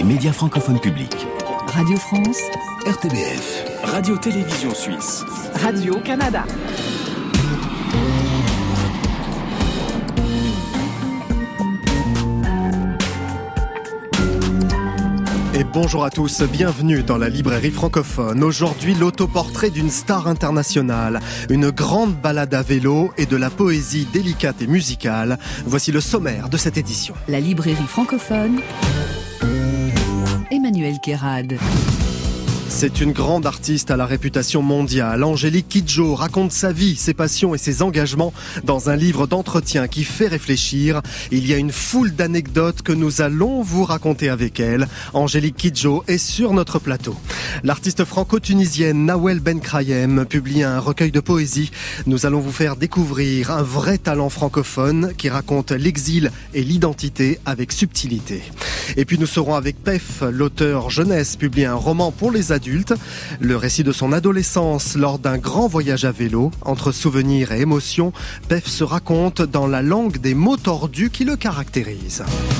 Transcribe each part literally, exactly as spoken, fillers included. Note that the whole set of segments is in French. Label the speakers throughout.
Speaker 1: médias francophones publics.
Speaker 2: Radio France,
Speaker 1: R T B F, Radio-Télévision Suisse,
Speaker 3: Radio-Canada.
Speaker 4: Et bonjour à tous, bienvenue dans la librairie francophone. Aujourd'hui, l'autoportrait d'une star internationale, une grande balade à vélo et de la poésie délicate et musicale. Voici le sommaire de cette édition.
Speaker 2: La librairie francophone, Emmanuel Kérad.
Speaker 4: C'est une grande artiste à la réputation mondiale. Angélique Kidjo raconte sa vie, ses passions et ses engagements dans un livre d'entretien qui fait réfléchir. Il y a une foule d'anecdotes que nous allons vous raconter avec elle. Angélique Kidjo est sur notre plateau. L'artiste franco-tunisienne Nawel Benkrayem publie un recueil de poésie. Nous allons vous faire découvrir un vrai talent francophone qui raconte l'exil et l'identité avec subtilité. Et puis nous serons avec Pef, l'auteur jeunesse, publie un roman pour les adultes. Le récit de son adolescence lors d'un grand voyage à vélo. Entre souvenirs et émotions, Pef se raconte dans la langue des mots tordus qui le caractérisent.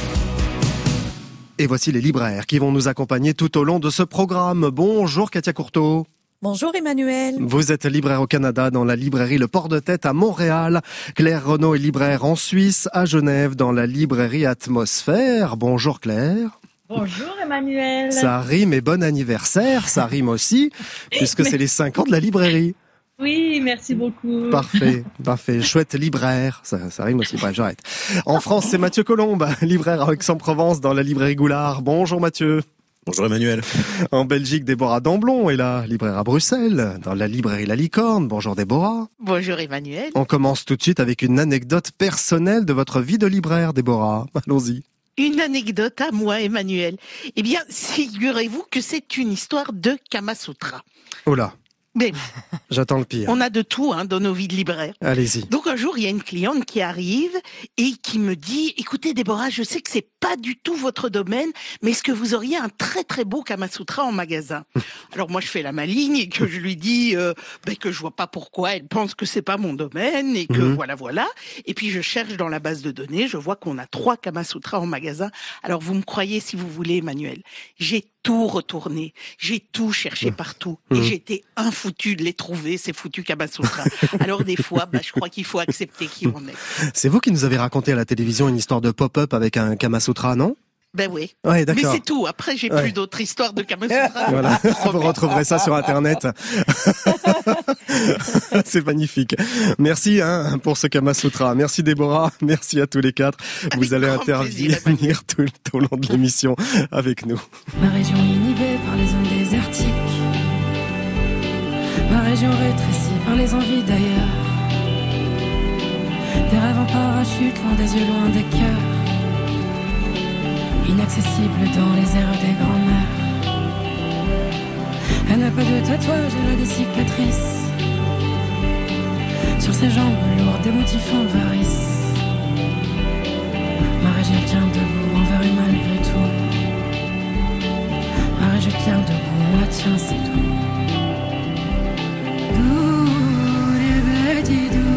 Speaker 4: Et voici les libraires qui vont nous accompagner tout au long de ce programme. Bonjour Katia Courteau.
Speaker 5: Bonjour Emmanuel.
Speaker 4: Vous êtes libraire au Canada dans la librairie Le Port de Tête à Montréal. Claire Renaud est libraire en Suisse à Genève dans la librairie Atmosphère. Bonjour Claire.
Speaker 5: Bonjour Emmanuel.
Speaker 4: Ça rime et bon anniversaire, ça rime aussi, puisque c'est les cinq ans de la librairie.
Speaker 5: Oui, merci beaucoup.
Speaker 4: Parfait, parfait. Chouette libraire, ça, ça rime aussi. Bref, j'arrête. En France, c'est Mathieu Colombe, libraire à Aix-en-Provence dans la librairie Goulard. Bonjour Mathieu.
Speaker 6: Bonjour Emmanuel.
Speaker 4: En Belgique, Déborah Damblon est là, libraire à Bruxelles, dans la librairie La Licorne. Bonjour Déborah.
Speaker 7: Bonjour Emmanuel.
Speaker 4: On commence tout de suite avec une anecdote personnelle de votre vie de libraire, Déborah. Allons-y.
Speaker 7: Une anecdote à moi, Emmanuel. Eh bien, figurez-vous que c'est une histoire de Kamasutra.
Speaker 4: Oh là.
Speaker 7: Mais
Speaker 4: j'attends le pire.
Speaker 7: On a de tout hein, dans nos vies de libraires.
Speaker 4: Allez-y.
Speaker 7: Donc un jour, il y a une cliente qui arrive et qui me dit « Écoutez Déborah, je sais que c'est pas du tout votre domaine, mais est-ce que vous auriez un très très beau Kamasutra en magasin ?» Alors moi, je fais la maligne et que je lui dis euh, ben, que je vois pas pourquoi elle pense que c'est pas mon domaine et que mmh. voilà, voilà. Et puis je cherche dans la base de données, je vois qu'on a trois Kamasutra en magasin. Alors vous me croyez si vous voulez, Emmanuel, j'ai tout retourné, j'ai tout cherché partout mmh. et j'étais infoutu de les trouver, ces foutus Kamasutra. Alors des fois, bah, je crois qu'il faut accepter qui on est.
Speaker 4: C'est vous qui nous avez raconté à la télévision une histoire de pop-up avec un Kamasutra, non ?
Speaker 7: Ben oui.
Speaker 4: Ouais, d'accord.
Speaker 7: Mais c'est tout. Après, j'ai
Speaker 4: ouais.
Speaker 7: plus d'autres histoires de Kamasutra.
Speaker 4: Voilà. Vous retrouverez ça sur Internet. C'est magnifique. Merci hein, pour ce Kamasutra. Merci Déborah. Merci à tous les quatre. Avec vous allez intervenir tout, tout au long de l'émission avec nous.
Speaker 8: Ma région inhibée par les zones désertiques. Ma région rétrécie par les envies d'ailleurs. Des rêves en parachute, loin des yeux, loin des cœurs. Inaccessible dans les airs des grands-mères. Elle n'a pas de tatouage, elle a des cicatrices. Sur ses jambes lourdes, des motifs en varices. Ma région tient debout, envers et malgré tout. Ma région tient debout, on la tient, c'est tout. Dou, les blés, dou.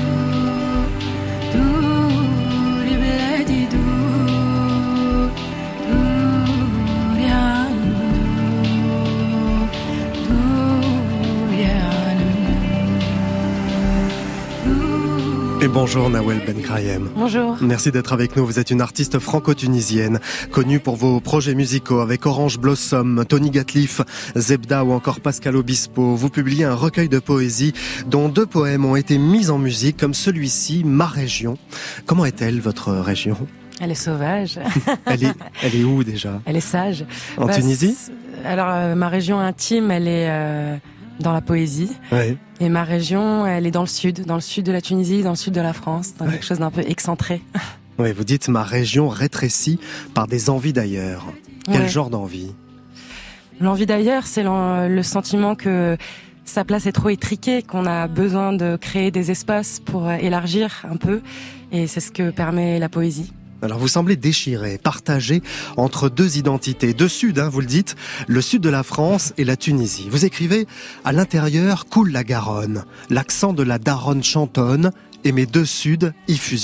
Speaker 4: Et bonjour Nawel Benkrayem.
Speaker 8: Bonjour.
Speaker 4: Merci d'être avec nous. Vous êtes une artiste franco-tunisienne, connue pour vos projets musicaux avec Orange Blossom, Tony Gatliff, Zebda ou encore Pascal Obispo. Vous publiez un recueil de poésie dont deux poèmes ont été mis en musique, comme celui-ci, Ma région. Comment est-elle, votre région ?
Speaker 8: Elle est sauvage.
Speaker 4: elle, est, elle est où déjà ?
Speaker 8: Elle est sage.
Speaker 4: En bah, Tunisie ?
Speaker 8: Alors, euh, ma région intime, elle est... Euh... dans la poésie.
Speaker 4: Ouais.
Speaker 8: Et ma région, elle est dans le sud, dans le sud de la Tunisie, dans le sud de la France, dans ouais. quelque chose d'un peu excentré.
Speaker 4: Oui, vous dites ma région rétrécie par des envies d'ailleurs. Quel
Speaker 8: ouais.
Speaker 4: genre d'envie ?
Speaker 8: L'envie d'ailleurs, c'est le sentiment que sa place est trop étriquée, qu'on a besoin de créer des espaces pour élargir un peu. Et c'est ce que permet la poésie.
Speaker 4: Alors vous semblez déchiré, partagé entre deux identités, deux suds, hein, vous le dites, le sud de la France et la Tunisie. Vous écrivez « À l'intérieur coule la Garonne, l'accent de la daronne chantonne et mes deux suds y fusionnent ».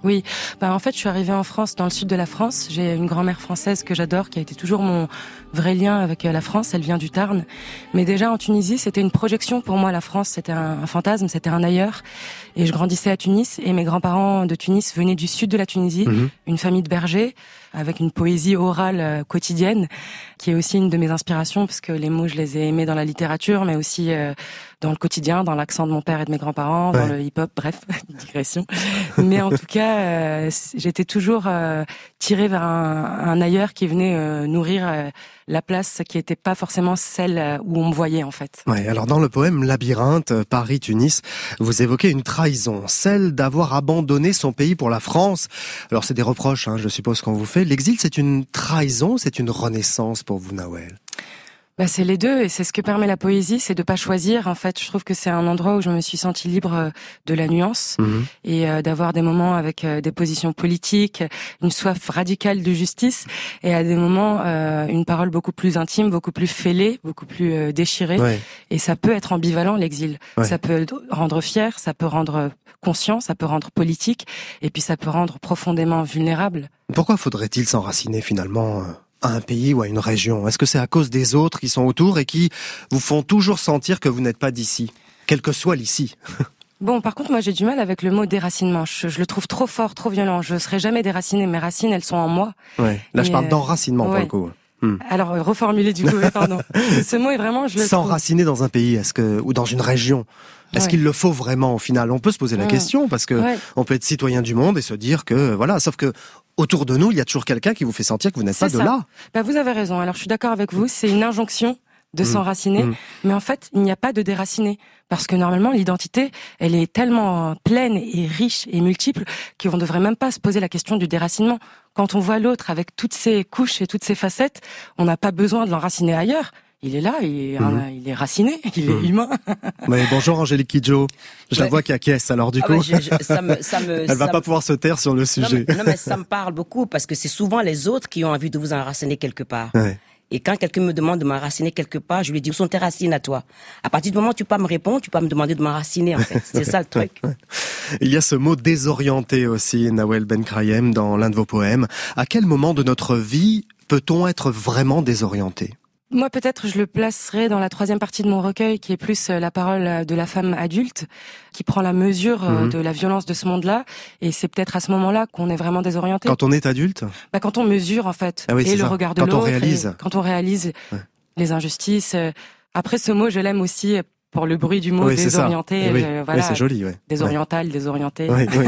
Speaker 8: Oui, bah en fait, je suis arrivée en France, dans le sud de la France. J'ai une grand-mère française que j'adore, qui a été toujours mon vrai lien avec la France. Elle vient du Tarn. Mais déjà, en Tunisie, c'était une projection pour moi, la France. C'était un, un fantasme, c'était un ailleurs. Et je grandissais à Tunis, et mes grands-parents de Tunis venaient du sud de la Tunisie, mmh. une famille de bergers, avec une poésie orale euh, quotidienne, qui est aussi une de mes inspirations, parce que les mots, je les ai aimés dans la littérature, mais aussi euh, dans le quotidien, dans l'accent de mon père et de mes grands-parents, ouais. dans le hip-hop, bref, digression. Mais en tout cas, euh, j'étais toujours euh, tirée vers un, un ailleurs qui venait euh, nourrir euh, la place qui était pas forcément celle où on me voyait, en fait.
Speaker 4: Ouais, alors dans le poème Labyrinthe, Paris-Tunis, vous évoquez une trahison, celle d'avoir abandonné son pays pour la France. Alors c'est des reproches, hein, je suppose qu'on vous fait. L'exil, c'est une trahison, c'est une renaissance pour vous, Nawel?
Speaker 8: Bah, c'est les deux, et c'est ce que permet la poésie, c'est de pas choisir. En fait, je trouve que c'est un endroit où je me suis sentie libre de la nuance mmh. et euh, d'avoir des moments avec euh, des positions politiques, une soif radicale de justice, et à des moments euh, une parole beaucoup plus intime, beaucoup plus fêlée, beaucoup plus euh, déchirée. Ouais. Et ça peut être ambivalent, l'exil. Ouais. Ça peut rendre fier, ça peut rendre conscient, ça peut rendre politique, et puis ça peut rendre profondément vulnérable.
Speaker 4: Pourquoi faudrait-il s'enraciner finalement à un pays ou à une région? Est-ce que c'est à cause des autres qui sont autour et qui vous font toujours sentir que vous n'êtes pas d'ici, quel que soit l'ici?
Speaker 8: Bon, par contre, moi, j'ai du mal avec le mot déracinement. Je, je le trouve trop fort, trop violent. Je serai jamais déracinée. Mes racines, elles sont en moi.
Speaker 4: Ouais. Là, et je parle euh... d'enracinement, ouais. pour le coup.
Speaker 8: Hmm. Alors, reformuler du coup, pardon. Ce mot est vraiment, je le
Speaker 4: S'enraciner dans un pays, est-ce que, ou dans une région, est-ce ouais. qu'il le faut vraiment au final? On peut se poser la mmh. question, parce que ouais. on peut être citoyen du monde et se dire que, voilà, sauf que autour de nous, il y a toujours quelqu'un qui vous fait sentir que vous n'êtes
Speaker 8: c'est
Speaker 4: pas
Speaker 8: ça.
Speaker 4: de là.
Speaker 8: Bah, vous avez raison. Alors, je suis d'accord avec vous. C'est une injonction de mmh. s'enraciner. Mmh. Mais en fait, il n'y a pas de déraciner. Parce que normalement, l'identité, elle est tellement pleine et riche et multiple qu'on ne devrait même pas se poser la question du déracinement. Quand on voit l'autre avec toutes ses couches et toutes ses facettes, on n'a pas besoin de l'enraciner ailleurs. Il est là, il est, mmh. un, il est raciné, il est mmh. humain.
Speaker 4: Mais bonjour Angélique Kidjo. Je ouais. la vois qui acquiesce, alors du coup. Ah
Speaker 3: bah, je, je, ça me, ça me,
Speaker 4: Elle ça va
Speaker 3: me...
Speaker 4: pas pouvoir se taire sur le sujet.
Speaker 3: Non mais, non mais ça me parle beaucoup parce que c'est souvent les autres qui ont envie de vous enraciner quelque part.
Speaker 4: Ouais.
Speaker 3: Et quand quelqu'un me demande de m'enraciner quelque part, je lui dis où sont tes racines à toi? À partir du moment où tu peux me répondre, tu peux me demander de m'enraciner en fait. C'est ça le truc.
Speaker 4: Il y a ce mot désorienté aussi, Nawel Benkrayem, dans l'un de vos poèmes. À quel moment de notre vie peut-on être vraiment désorienté?
Speaker 8: Moi, peut-être, je le placerai dans la troisième partie de mon recueil, qui est plus la parole de la femme adulte, qui prend la mesure mmh. de la violence de ce monde-là. Et c'est peut-être à ce moment-là qu'on est vraiment désorienté.
Speaker 4: Quand on est adulte?
Speaker 8: Bah, quand on mesure, en fait.
Speaker 4: Ah oui,
Speaker 8: et le
Speaker 4: ça.
Speaker 8: regard de
Speaker 4: quand
Speaker 8: l'autre.
Speaker 4: On réalise.
Speaker 8: Quand on réalise
Speaker 4: ouais.
Speaker 8: les injustices. Après, ce mot, je l'aime aussi pour le bruit du mot
Speaker 4: oui,
Speaker 8: désorienté.
Speaker 4: Oui,
Speaker 8: euh, voilà,
Speaker 4: oui c'est joli. Ouais.
Speaker 8: Désoriental, ouais. désorienté.
Speaker 4: Oui, oui.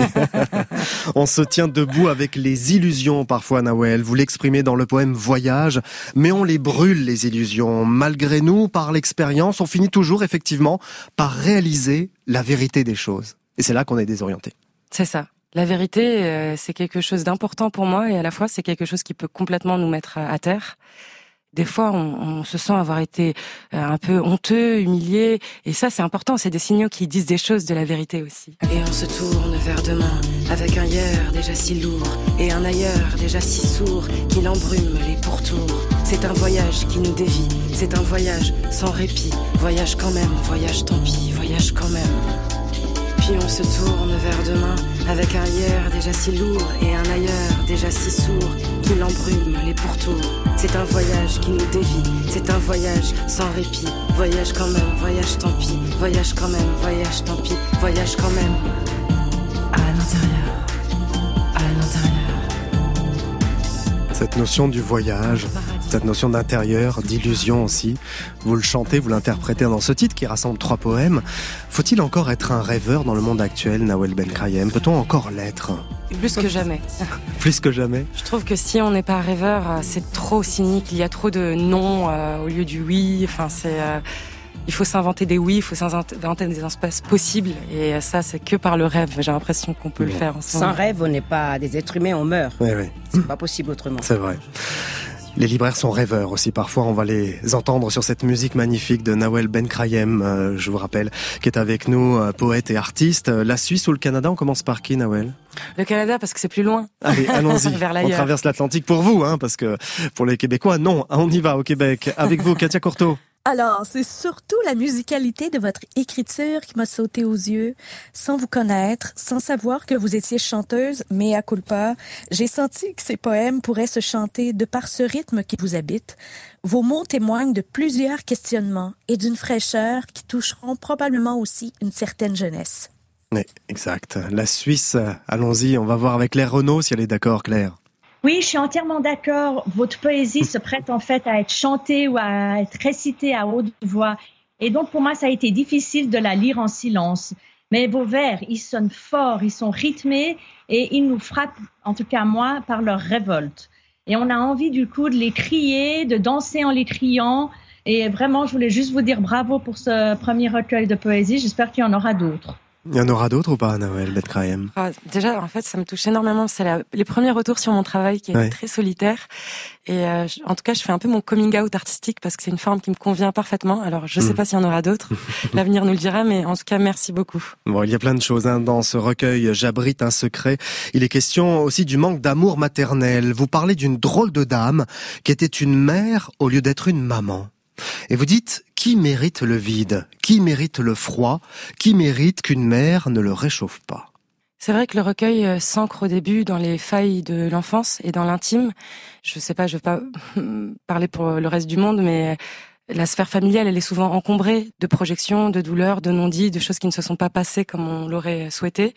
Speaker 4: On se tient debout avec les illusions parfois, Nawel. Vous l'exprimez dans le poème Voyage, mais on les brûle, les illusions. Malgré nous, par l'expérience, on finit toujours effectivement par réaliser la vérité des choses. Et c'est là qu'on est désorienté.
Speaker 8: C'est ça. La vérité, euh, c'est quelque chose d'important pour moi et à la fois, c'est quelque chose qui peut complètement nous mettre à terre. Des fois, on, on se sent avoir été un peu honteux, humilié. Et ça, c'est important. C'est des signaux qui disent des choses de la vérité aussi. Et on se tourne vers demain, avec un hier déjà si lourd, et un ailleurs déjà si sourd, qui l'embrume les pourtours. C'est un voyage qui nous dévie, c'est un voyage sans répit. Voyage quand même, voyage tant pis, voyage quand même. Puis on se tourne vers demain, avec un hier déjà si lourd, et un ailleurs déjà si sourd, qui l'embrume les pourtours. C'est un voyage qui nous dévie, c'est un voyage sans répit. Voyage quand même, voyage tant pis, voyage quand même, voyage tant pis, voyage quand même. À l'intérieur, à l'intérieur.
Speaker 4: Cette notion du voyage, cette notion d'intérieur, d'illusion aussi, vous le chantez, vous l'interprétez dans ce titre qui rassemble trois poèmes. Faut-il encore être un rêveur dans le monde actuel, Nawel Benkrayem? Peut-on encore l'être?
Speaker 8: Plus que jamais.
Speaker 4: Plus que jamais.
Speaker 8: Je trouve que si on n'est pas rêveur, c'est trop cynique. Il y a trop de non euh, au lieu du oui. Enfin, c'est, euh, il faut s'inventer des oui, il faut s'inventer des espaces possibles. Et ça, c'est que par le rêve. J'ai l'impression qu'on peut
Speaker 3: oui.
Speaker 8: le faire. En ce
Speaker 3: Sans
Speaker 8: moment.
Speaker 3: rêve, on n'est pas des êtres humains, on meurt.
Speaker 4: Oui, oui.
Speaker 3: C'est pas possible autrement.
Speaker 4: C'est vrai. Les libraires sont rêveurs aussi. Parfois, on va les entendre sur cette musique magnifique de Nawel Benkrayem, euh, je vous rappelle, qui est avec nous, euh, poète et artiste. La Suisse ou le Canada, on commence par qui, Nawel?
Speaker 8: Le Canada, parce que c'est plus loin.
Speaker 4: Allez, allons-y.
Speaker 8: Vers
Speaker 4: on
Speaker 8: l'ailleurs.
Speaker 4: traverse l'Atlantique pour vous, hein, parce que pour les Québécois, non. On y va au Québec. Avec vous, Katia Courteau.
Speaker 6: Alors, c'est surtout la musicalité de votre écriture qui m'a sauté aux yeux. Sans vous connaître, sans savoir que vous étiez chanteuse, mea culpa, j'ai senti que ces poèmes pourraient se chanter de par ce rythme qui vous habite. Vos mots témoignent de plusieurs questionnements et d'une fraîcheur qui toucheront probablement aussi une certaine jeunesse.
Speaker 4: Oui, exact. La Suisse, allons-y, on va voir avec Claire Renaud si elle est d'accord, Claire.
Speaker 5: Oui, je suis entièrement d'accord. Votre poésie se prête en fait à être chantée ou à être récitée à haute voix. Et donc, pour moi, ça a été difficile de la lire en silence. Mais vos vers, ils sonnent forts, ils sont rythmés et ils nous frappent, en tout cas moi, par leur révolte. Et on a envie du coup de les crier, de danser en les criant. Et vraiment, je voulais juste vous dire bravo pour ce premier recueil de poésie. J'espère qu'il y en aura d'autres.
Speaker 4: Il y en aura d'autres ou pas, Nawel Ben-Krahem?
Speaker 8: Ah, déjà, en fait, ça me touche énormément. C'est la, les premiers retours sur mon travail qui est ouais. très solitaire. Et euh, je, en tout cas, je fais un peu mon coming out artistique parce que c'est une forme qui me convient parfaitement. Alors, je ne mmh. sais pas s'il y en aura d'autres. L'avenir nous le dira, mais en tout cas, merci beaucoup.
Speaker 4: Bon, il y a plein de choses hein, dans ce recueil. J'abrite un secret. Il est question aussi du manque d'amour maternel. Vous parlez d'une drôle de dame qui était une mère au lieu d'être une maman. Et vous dites, qui mérite le vide? Qui mérite le froid? Qui mérite qu'une mère ne le réchauffe pas?
Speaker 8: C'est vrai que le recueil s'ancre au début dans les failles de l'enfance et dans l'intime. Je sais pas, je vais pas parler pour le reste du monde, mais la sphère familiale, elle est souvent encombrée de projections, de douleurs, de non-dits, de choses qui ne se sont pas passées comme on l'aurait souhaité.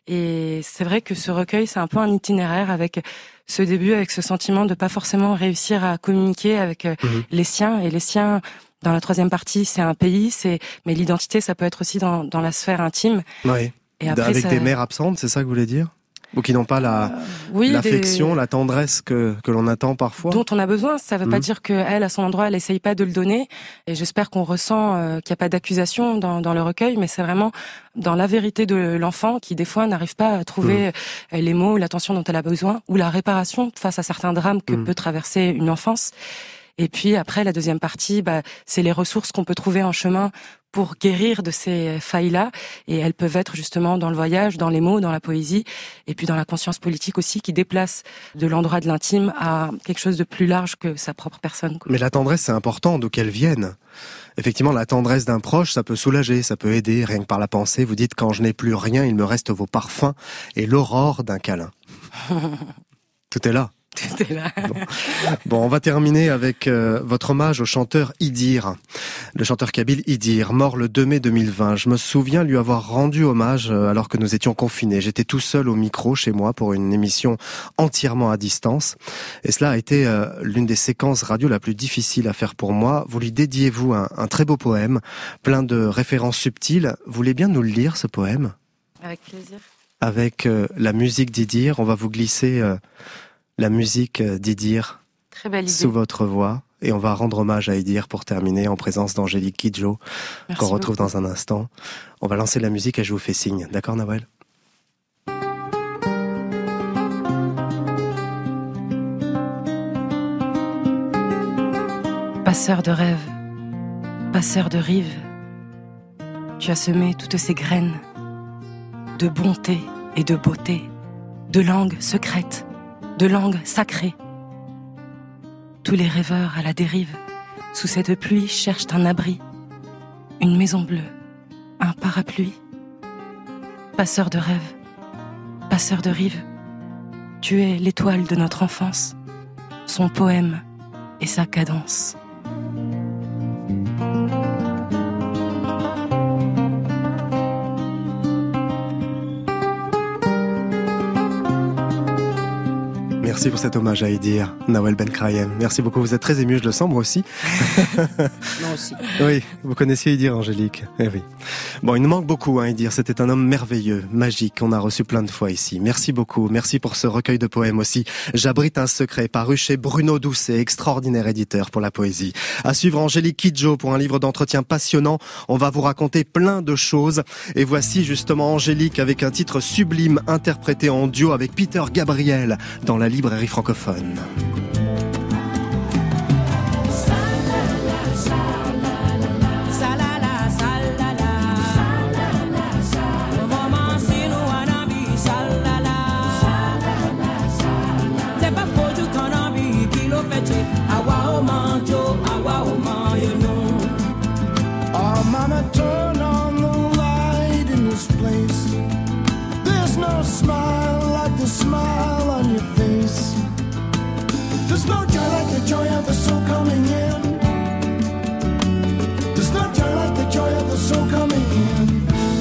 Speaker 8: Et c'est vrai que ce recueil, c'est un peu un itinéraire avec ce début, avec ce sentiment de pas forcément réussir à communiquer avec mmh. les siens. Et les siens, dans la troisième partie, c'est un pays, c'est mais l'identité, ça peut être aussi dans, dans la sphère intime.
Speaker 4: Oui. Et après, avec ça... des mères absentes, c'est ça que vous voulez dire? Ou qui n'ont pas la euh, oui, l'affection, des... la tendresse que que l'on attend parfois,
Speaker 8: dont on a besoin. Ça veut mmh. pas dire que elle, à son endroit, elle essaye pas de le donner. Et j'espère qu'on ressent euh, qu'il y a pas d'accusation dans dans le recueil, mais c'est vraiment dans la vérité de l'enfant qui des fois n'arrive pas à trouver mmh. les mots, l'attention dont elle a besoin, ou la réparation face à certains drames que mmh. peut traverser une enfance. Et puis après, la deuxième partie, bah, c'est les ressources qu'on peut trouver en chemin pour guérir de ces failles-là. Et elles peuvent être justement dans le voyage, dans les mots, dans la poésie, et puis dans la conscience politique aussi, qui déplace de l'endroit de l'intime à quelque chose de plus large que sa propre personne.
Speaker 4: Mais la tendresse, c'est important, d'où qu'elle vienne. Effectivement, la tendresse d'un proche, ça peut soulager, ça peut aider, rien que par la pensée. Vous dites, quand je n'ai plus rien, il me reste vos parfums et l'aurore d'un câlin. Tout est là.
Speaker 8: Tout est là.
Speaker 4: Bon. bon, on va terminer avec euh, votre hommage au chanteur Idir. Le chanteur kabyle Idir, mort le deux mai deux mille vingt. Je me souviens lui avoir rendu hommage euh, alors que nous étions confinés. J'étais tout seul au micro chez moi pour une émission entièrement à distance. Et cela a été euh, l'une des séquences radio la plus difficile à faire pour moi. Vous lui dédiez-vous un, un très beau poème, plein de références subtiles. Vous voulez bien nous le lire, ce poème?
Speaker 8: Avec plaisir.
Speaker 4: Avec euh, la musique d'Idir, on va vous glisser... Euh, la musique d'Idir
Speaker 8: Très belle idée.
Speaker 4: Sous votre voix. Et on va rendre hommage à Idir pour terminer en présence d'Angélique Kidjo, Merci qu'on retrouve beaucoup. Dans un instant. On va lancer la musique et je vous fais signe. D'accord, Nawel?
Speaker 8: Passeur de rêves, passeur de rives, tu as semé toutes ces graines de bonté et de beauté, de langue secrète, de langue sacrée. Tous les rêveurs à la dérive, sous cette pluie, cherchent un abri, une maison bleue, un parapluie. Passeur de rêves, passeur de rives, tu es l'étoile de notre enfance, son poème et sa cadence.
Speaker 4: Merci pour cet hommage à Idir, Nawel Ben-Krahem. Merci beaucoup, vous êtes très ému, je le sens, moi aussi.
Speaker 3: Moi aussi.
Speaker 4: Oui, vous connaissiez Idir, Angélique. Eh oui. Bon, il nous manque beaucoup, hein, Idir. C'était un homme merveilleux, magique, qu'on a reçu plein de fois ici. Merci beaucoup. Merci pour ce recueil de poèmes aussi. J'abrite un secret, paru chez Bruno Doucet, extraordinaire éditeur pour la poésie. À suivre Angélique Kidjo pour un livre d'entretien passionnant. On va vous raconter plein de choses. Et voici justement Angélique avec un titre sublime interprété en duo avec Peter Gabriel dans la librairie francophone.
Speaker 9: Awa o man jo, awa o man you know. There's no joy like the joy of the soul coming in. There's no joy like the joy of the soul coming in.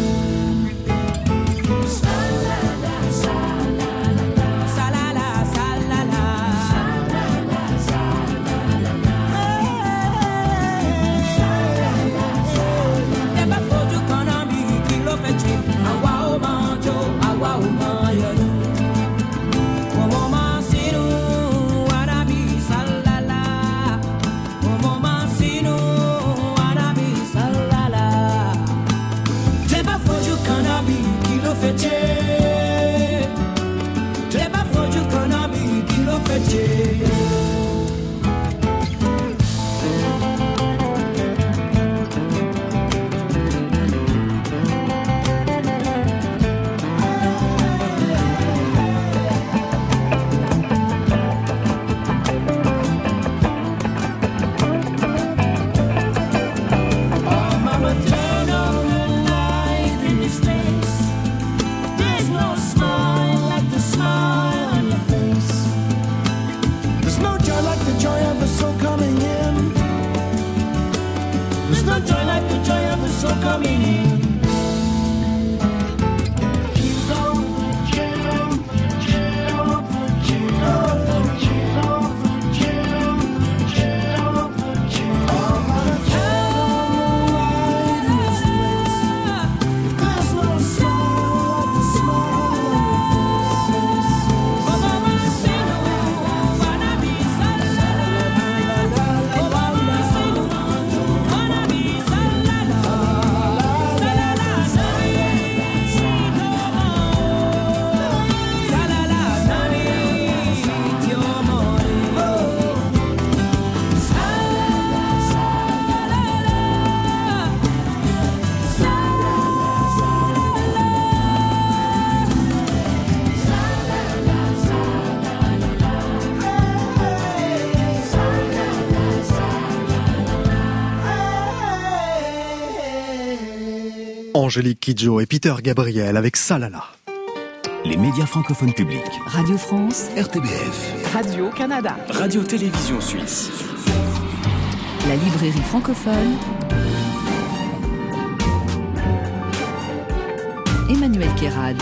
Speaker 4: Angélique Kidjo et Peter Gabriel avec Salala.
Speaker 1: Les médias francophones publics.
Speaker 2: Radio France,
Speaker 1: R T B F.
Speaker 7: Radio-Canada.
Speaker 1: Radio-Télévision Suisse.
Speaker 2: la librairie francophone. Emmanuel Kérad.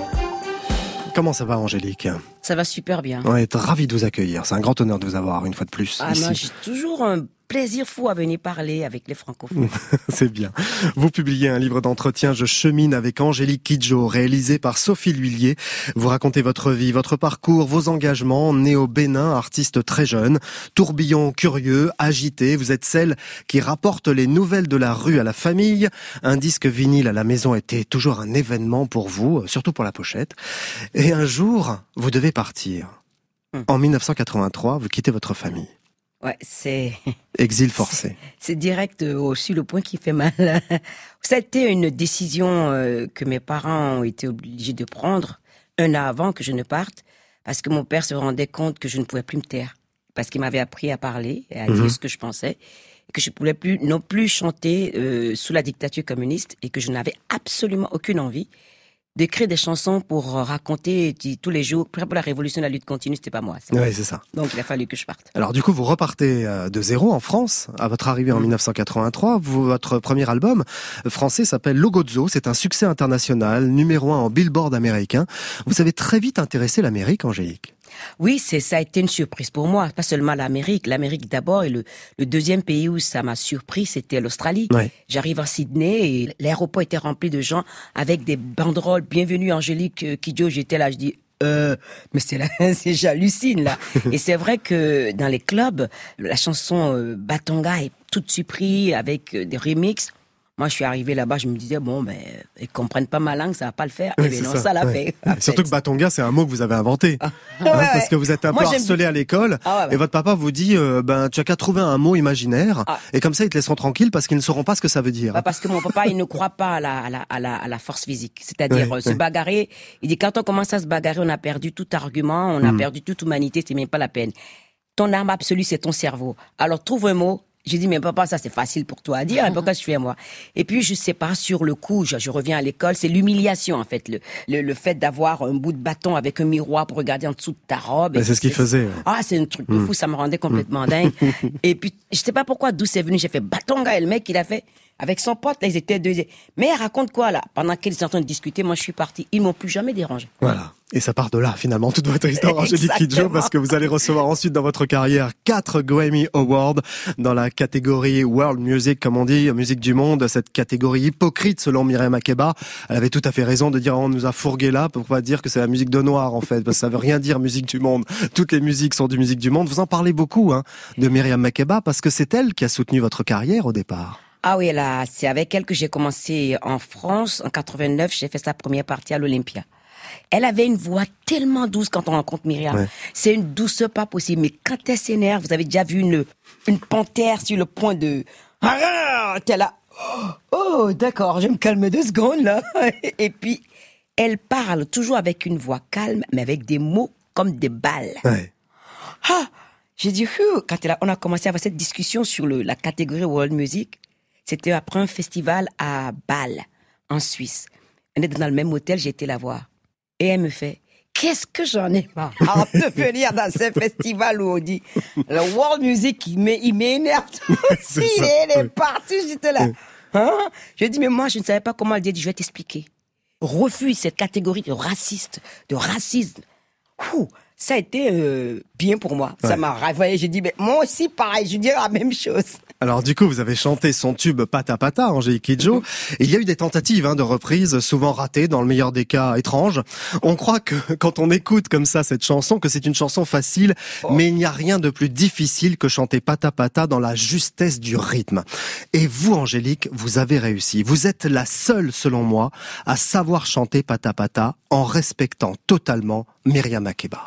Speaker 4: Comment ça va, Angélique?
Speaker 3: Ça va super bien.
Speaker 4: On est ravis de vous accueillir. C'est un grand honneur de vous avoir une fois de plus.
Speaker 3: Ah
Speaker 4: ici.
Speaker 3: non, j'ai toujours un plaisir fou à venir parler avec les francophones.
Speaker 4: C'est bien. Vous publiez un livre d'entretien, Je chemine avec Angélique Kidjo, réalisé par Sophie L'Huillier. Vous racontez votre vie, votre parcours, vos engagements. Née au Bénin, artiste très jeune, tourbillon curieux, agité. Vous êtes celle qui rapporte les nouvelles de la rue à la famille. Un disque vinyle à la maison était toujours un événement pour vous, surtout pour la pochette. Et un jour, vous devez partir. Hum. En dix-neuf cent quatre-vingt-trois, vous quittez votre famille.
Speaker 3: Ouais, c'est...
Speaker 4: Exil forcé.
Speaker 3: C'est direct euh, sur le point qui fait mal. Ça a été une décision euh, que mes parents ont été obligés de prendre un an avant que je ne parte, parce que mon père se rendait compte que je ne pouvais plus me taire, parce qu'il m'avait appris à parler et à mmh. dire ce que je pensais, et que je ne pouvais plus non plus chanter euh, sous la dictature communiste, et que je n'avais absolument aucune envie d'écrire des chansons pour raconter tous les jours. Pour la révolution, la lutte continue, c'était pas moi. Ça.
Speaker 4: Oui, c'est ça.
Speaker 3: Donc, il a fallu que je parte.
Speaker 4: Alors, du coup, vous repartez de zéro en France, à votre arrivée en mmh. dix-neuf cent quatre-vingt-trois. Vous, votre premier album français s'appelle Logozo. C'est un succès international, numéro un en Billboard américain. Vous avez très vite intéressé l'Amérique, Angélique.
Speaker 3: Oui, c'est, ça a été une surprise pour moi. Pas seulement l'Amérique. L'Amérique d'abord, et le, le deuxième pays où ça m'a surpris, c'était l'Australie. Ouais. J'arrive à Sydney et l'aéroport était rempli de gens avec des banderoles. Bienvenue Angélique Kidjo. J'étais là, je dis, euh, mais c'est là, c'est, j'hallucine là. Et c'est vrai que dans les clubs, la chanson euh, Batonga est toute surprise avec euh, des remixes. Moi, je suis arrivé là-bas, je me disais, bon, ben, ils comprennent pas ma langue, ça va pas le faire.
Speaker 4: Oui,
Speaker 3: et bien non,
Speaker 4: ça,
Speaker 3: ça l'a
Speaker 4: ouais.
Speaker 3: fait.
Speaker 4: Surtout que Batonga, c'est un mot que vous avez inventé. Ah. Hein, ouais, parce ouais. que vous êtes un Moi, peu harcelé à l'école. Ah, ouais, ouais. Et votre papa vous dit, euh, ben, tu as qu'à trouver un mot imaginaire. Ah. Et comme ça, ils te laisseront tranquille parce qu'ils ne sauront pas ce que ça veut dire.
Speaker 3: Bah, parce que mon papa, il ne croit pas à la, à la, à la, à la force physique. C'est-à-dire, ouais, euh, se ouais. bagarrer. Il dit, quand on commence à se bagarrer, on a perdu tout argument, on a mmh. perdu toute humanité, c'est même pas la peine. Ton arme absolue, c'est ton cerveau. Alors, trouve un mot J'ai dit, mais papa, ça c'est facile pour toi à dire, pourquoi je fais moi? Et puis, je sais pas, sur le coup, je, je reviens à l'école, c'est l'humiliation, en fait, le, le, le fait d'avoir un bout de bâton avec un miroir pour regarder en dessous de ta robe.
Speaker 4: Mais c'est ce qu'il faisait.
Speaker 3: Ah, c'est un truc de fou, ça me rendait complètement dingue. Et puis, je sais pas pourquoi, d'où c'est venu, j'ai fait Batonga, et le mec, il a fait, avec son pote, là, ils étaient deux. Mais raconte quoi, là? Pendant qu'ils étaient en train de discuter, moi, je suis partie. Ils m'ont plus jamais dérangé.
Speaker 4: Voilà. Et ça part de là, finalement, toute votre histoire, Angélique Kidjo, parce que vous allez recevoir ensuite dans votre carrière quatre Grammy Awards dans la catégorie World Music, comme on dit, musique du monde, cette catégorie hypocrite selon Myriam Makeba. Elle avait tout à fait raison de dire, on nous a fourgué là, pour pas dire que c'est la musique de noir, en fait, parce que ça veut rien dire musique du monde. Toutes les musiques sont du musique du monde. Vous en parlez beaucoup, hein, de Myriam Makeba, parce que c'est elle qui a soutenu votre carrière au départ.
Speaker 3: Ah oui, là, c'est avec elle que j'ai commencé en France. En quatre-vingt-neuf, j'ai fait sa première partie à l'Olympia. Elle avait une voix tellement douce quand on rencontre Myriam. Ouais. C'est une douceur pas possible. Mais quand elle s'énerve, vous avez déjà vu une, une panthère sur le point de... Ah, t'es là. Oh, d'accord, je vais me calmer deux secondes, là. Et puis, elle parle toujours avec une voix calme, mais avec des mots comme des balles. Ouais. Ah, j'ai dit, quand elle a, on a commencé à avoir cette discussion sur le, la catégorie World Music, c'était après un festival à Bâle, en Suisse. On était dans le même hôtel, j'ai été la voir. Et elle me fait, qu'est-ce que j'en ai marre de venir dans ce festival où on dit, le World Music, il m'énerve aussi. Elle est partie, j'étais là. Hein? Je dis, mais moi, je ne savais pas comment le dire. Je vais t'expliquer. Refuse cette catégorie de raciste, de racisme. Ouh, ça a été euh, bien pour moi. Ouais. Ça m'a réveillé. J'ai dit, mais moi aussi, pareil, je dis la même chose.
Speaker 4: Alors du coup, vous avez chanté son tube Pata Pata, Angélique Kidjo. Il y a eu des tentatives hein, de reprise, souvent ratées, dans le meilleur des cas étranges. On croit que quand on écoute comme ça cette chanson, que c'est une chanson facile, oh. mais il n'y a rien de plus difficile que chanter Pata Pata dans la justesse du rythme. Et vous, Angélique, vous avez réussi. Vous êtes la seule, selon moi, à savoir chanter Pata Pata en respectant totalement Myriam Makeba.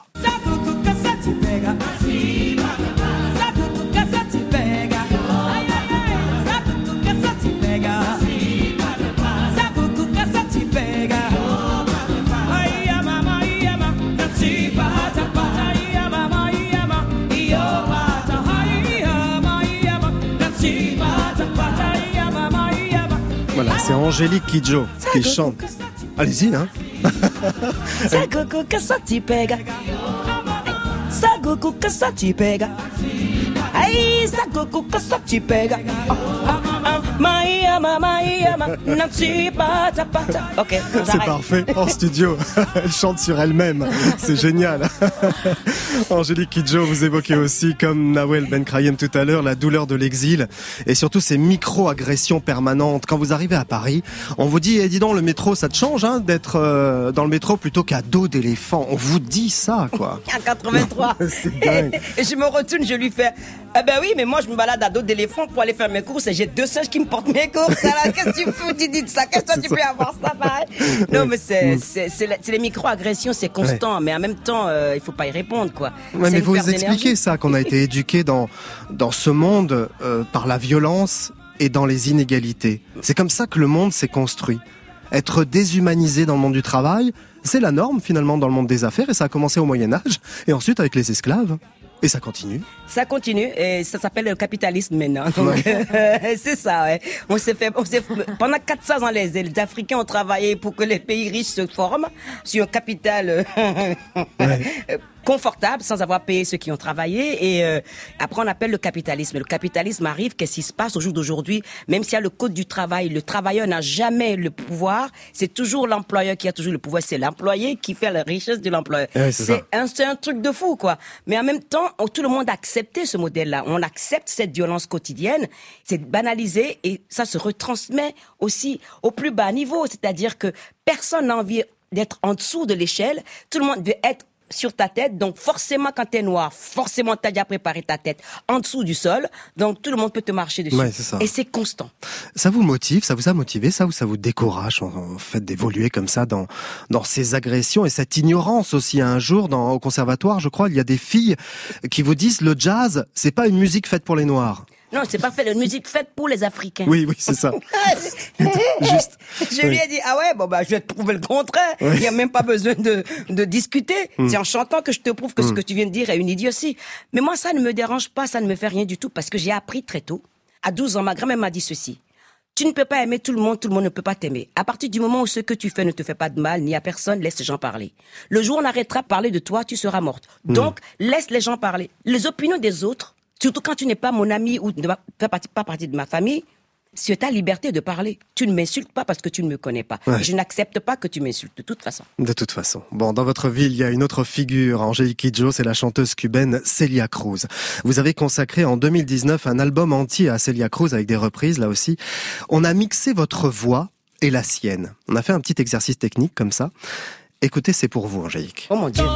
Speaker 4: Voilà, c'est Angélique Kidjo qui chante. Allez-y, hein.
Speaker 3: Sagoku que ça t'y pega. Sagoku que ça t'y pega. Aïe, sagoku que ça t'y pega. Ok,
Speaker 4: c'est parfait, en studio. Elle chante sur elle-même. C'est génial. Angélique Kidjo, vous évoquez aussi, comme Nawel Benkrayem tout à l'heure, la douleur de l'exil et surtout ces micro-agressions permanentes. Quand vous arrivez à Paris, on vous dit, eh, dis donc, le métro, ça te change hein, d'être euh, dans le métro plutôt qu'à dos d'éléphant. On vous dit ça, quoi.
Speaker 3: En quatre-vingt-trois. C'est dingue. Et je me retourne, je lui fais, ah ben oui, mais moi je me balade à dos d'éléphant pour aller faire mes courses et j'ai deux singes qui me portent mes courses. Alors, qu'est-ce que tu fous, tu dis de ça? Qu'est-ce que tu peux avoir ça, pareil? Non, mais c'est, c'est, c'est, c'est les micro-agressions, c'est constant, ouais. mais en même temps, euh, il faut pas y répondre, quoi.
Speaker 4: Ouais, mais vous expliquez ça, qu'on a été éduqué dans, dans ce monde euh, par la violence et dans les inégalités. C'est comme ça que le monde s'est construit. Être déshumanisé dans le monde du travail, c'est la norme finalement dans le monde des affaires et ça a commencé au Moyen-Âge et ensuite avec les esclaves. Et ça continue.
Speaker 3: Ça continue et ça s'appelle le capitalisme maintenant. Donc ouais. euh, c'est ça. Ouais. On s'est fait, on s'est pendant quatre cents ans les, les Africains ont travaillé pour que les pays riches se forment sur un capital ouais. confortable sans avoir payé ceux qui ont travaillé et euh, après on appelle le capitalisme. Le capitalisme arrive, qu'est-ce qui se passe au jour d'aujourd'hui? Même s'il y a le code du travail, le travailleur n'a jamais le pouvoir. C'est toujours l'employeur qui a toujours le pouvoir. C'est l'employé qui fait la richesse de l'employeur. Ouais, c'est c'est un, c'est un truc de fou quoi. Mais en même temps tout le monde a accepté ce modèle-là. On accepte cette violence quotidienne, c'est banalisé et ça se retransmet aussi au plus bas niveau. C'est-à-dire que personne n'a envie d'être en dessous de l'échelle. Tout le monde veut être sur ta tête. Donc forcément, quand t'es noir, forcément t'as déjà préparé ta tête en dessous du sol. Donc tout le monde peut te marcher dessus.
Speaker 4: Ouais, c'est ça.
Speaker 3: Et c'est constant.
Speaker 4: Ça vous motive, ça vous a motivé, ça ou ça vous décourage en, en fait d'évoluer comme ça dans dans ces agressions et cette ignorance aussi. Un jour, dans au conservatoire, je crois, il y a des filles qui vous disent le jazz, c'est pas une musique faite pour les noirs.
Speaker 3: Non, c'est pas fait de musique faite pour les Africains.
Speaker 4: Oui, oui, c'est ça. Juste.
Speaker 3: Je
Speaker 4: oui.
Speaker 3: lui ai dit, ah ouais, bon bah je vais te prouver le contraire. Il oui. n'y a même pas besoin de, de discuter. Mm. C'est en chantant que je te prouve que mm. ce que tu viens de dire est une idiotie. Mais moi, ça ne me dérange pas, ça ne me fait rien du tout, parce que j'ai appris très tôt. À douze ans, ma grand-mère m'a dit ceci. Tu ne peux pas aimer tout le monde, tout le monde ne peut pas t'aimer. À partir du moment où ce que tu fais ne te fait pas de mal, ni à personne, laisse les gens parler. Le jour où on arrêtera de parler de toi, tu seras morte. Mm. Donc, laisse les gens parler. Les opinions des autres, surtout quand tu n'es pas mon ami ou ne fais pas partie de ma famille, c'est ta liberté de parler. Tu ne m'insultes pas parce que tu ne me connais pas. Ouais. Je n'accepte pas que tu m'insultes, de toute façon. De
Speaker 4: toute façon. Bon, dans votre ville, il y a une autre figure, Angélique Kidjo, c'est la chanteuse cubaine Celia Cruz. Vous avez consacré en deux mille dix-neuf un album entier à Celia Cruz avec des reprises, là aussi. On a mixé votre voix et la sienne. On a fait un petit exercice technique comme ça. Écoutez, c'est pour vous, Angélique.
Speaker 3: Oh mon Dieu.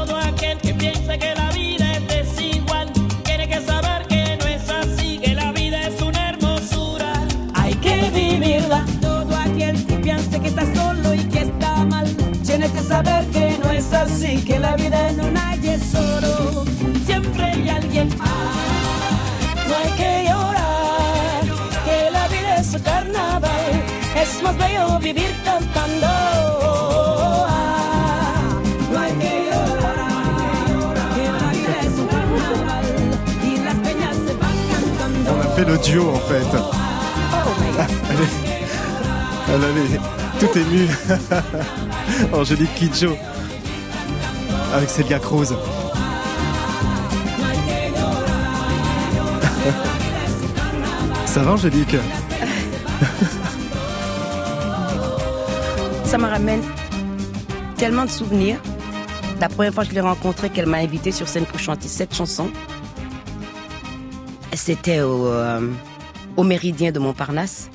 Speaker 10: Tienes que saber que no es así, que la vida en un ayer solo, siempre hay alguien. No hay que llorar, que la vida es un carnaval, es más bello vivir cantando. No hay que llorar, que la vida es un carnaval y las peñas se van cantando.
Speaker 4: On a fait le duo en fait.
Speaker 3: Oh my God.
Speaker 4: Elle avait tout ému. Angélique Kidjo avec Celia Cruz. Ça va, Angélique?
Speaker 3: Ça me ramène tellement de souvenirs. La première fois que je l'ai rencontrée, qu'elle m'a invitée sur scène pour chanter cette chanson, c'était au, euh, au Méridien de Montparnasse.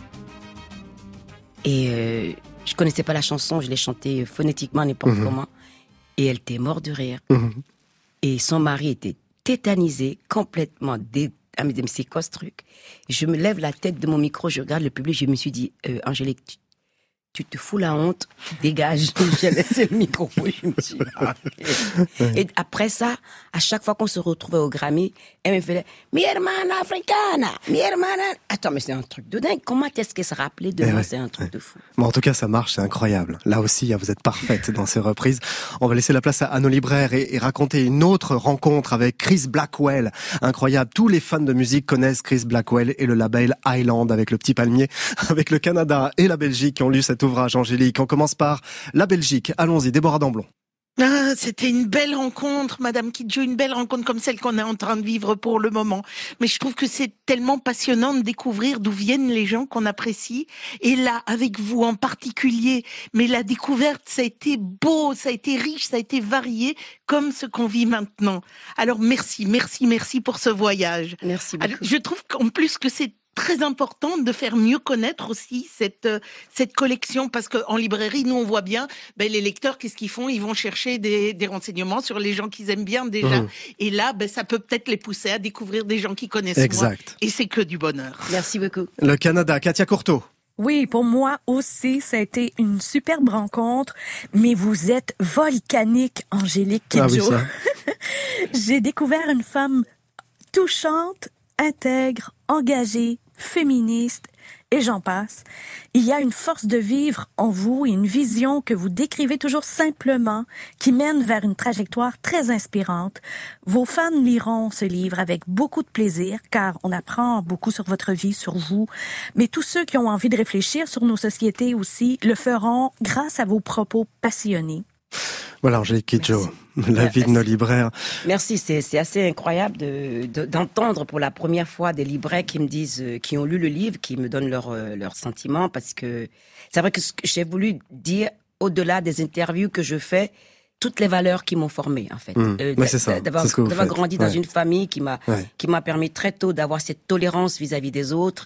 Speaker 3: Et euh, je connaissais pas la chanson, je l'ai chantée phonétiquement, n'importe mmh. comment. Et elle était morte de rire. Mmh. Et son mari était tétanisé, complètement dé... Ah, mais c'est quoi ce truc? Je me lève la tête de mon micro, je regarde le public, je me suis dit, euh, Angélique, tu, tu te fous la honte, dégage. J'ai laissé le micro, je me suis dit, et après ça, à chaque fois qu'on se retrouvait au Grammy, elle me faisait, mi hermana africana, mi hermana. Attends, mais c'est un truc de dingue. Comment est-ce qu'elle se rappelait de eh moi? Ouais, c'est un truc ouais. de fou.
Speaker 4: Bon, en tout cas, ça marche, c'est incroyable. Là aussi, vous êtes parfaite dans ces reprises. On va laisser la place à nos libraires et, et raconter une autre rencontre avec Chris Blackwell. Incroyable. Tous les fans de musique connaissent Chris Blackwell et le label Island avec le petit palmier, avec le Canada et la Belgique qui ont lu cet ouvrage, Angélique. On commence par la Belgique. Allons-y, Déborah Damblon.
Speaker 7: Ah, c'était une belle rencontre, Madame Kidjo, une belle rencontre comme celle qu'on est en train de vivre pour le moment. Mais je trouve que c'est tellement passionnant de découvrir d'où viennent les gens qu'on apprécie. Et là, avec vous en particulier, mais la découverte, ça a été beau, ça a été riche, ça a été varié, comme ce qu'on vit maintenant. Alors merci, merci, merci pour ce voyage.
Speaker 3: Merci beaucoup.
Speaker 7: Alors, je trouve qu'en plus que c'est très important de faire mieux connaître aussi cette cette collection, parce que en librairie, nous on voit bien, ben les lecteurs, qu'est-ce qu'ils font? Ils vont chercher des des renseignements sur les gens qu'ils aiment bien déjà, mmh. et là, ben ça peut peut-être les pousser à découvrir des gens qui connaissent
Speaker 4: exact.
Speaker 7: Moins, et c'est que du bonheur.
Speaker 3: Merci beaucoup.
Speaker 4: Le Canada, Katia Courteau.
Speaker 6: Oui, pour moi aussi, ça a été une superbe rencontre, mais vous êtes volcanique, Angélique Kidjo. Ah oui, j'ai découvert une femme touchante, intègre, engagée, féministe, et j'en passe. Il y a une force de vivre en vous et une vision que vous décrivez toujours simplement, qui mène vers une trajectoire très inspirante. Vos fans liront ce livre avec beaucoup de plaisir, car on apprend beaucoup sur votre vie, sur vous. Mais tous ceux qui ont envie de réfléchir sur nos sociétés aussi le feront grâce à vos propos passionnés.
Speaker 4: Voilà, Angélique Kidjo, la vie de nos libraires.
Speaker 3: Merci, c'est, c'est assez incroyable de, de, d'entendre pour la première fois des libraires qui me disent, qui ont lu le livre, qui me donnent leurs leurs sentiments, parce que c'est vrai que ce que j'ai voulu dire, au-delà des interviews que je fais, toutes les valeurs qui m'ont formé, en fait.
Speaker 4: Mmh. Euh, ouais, c'est ça.
Speaker 3: D'avoir,
Speaker 4: c'est ce que vous
Speaker 3: d'avoir
Speaker 4: faites.
Speaker 3: grandi
Speaker 4: ouais.
Speaker 3: dans une famille qui m'a, ouais. qui m'a permis très tôt d'avoir cette tolérance vis-à-vis des autres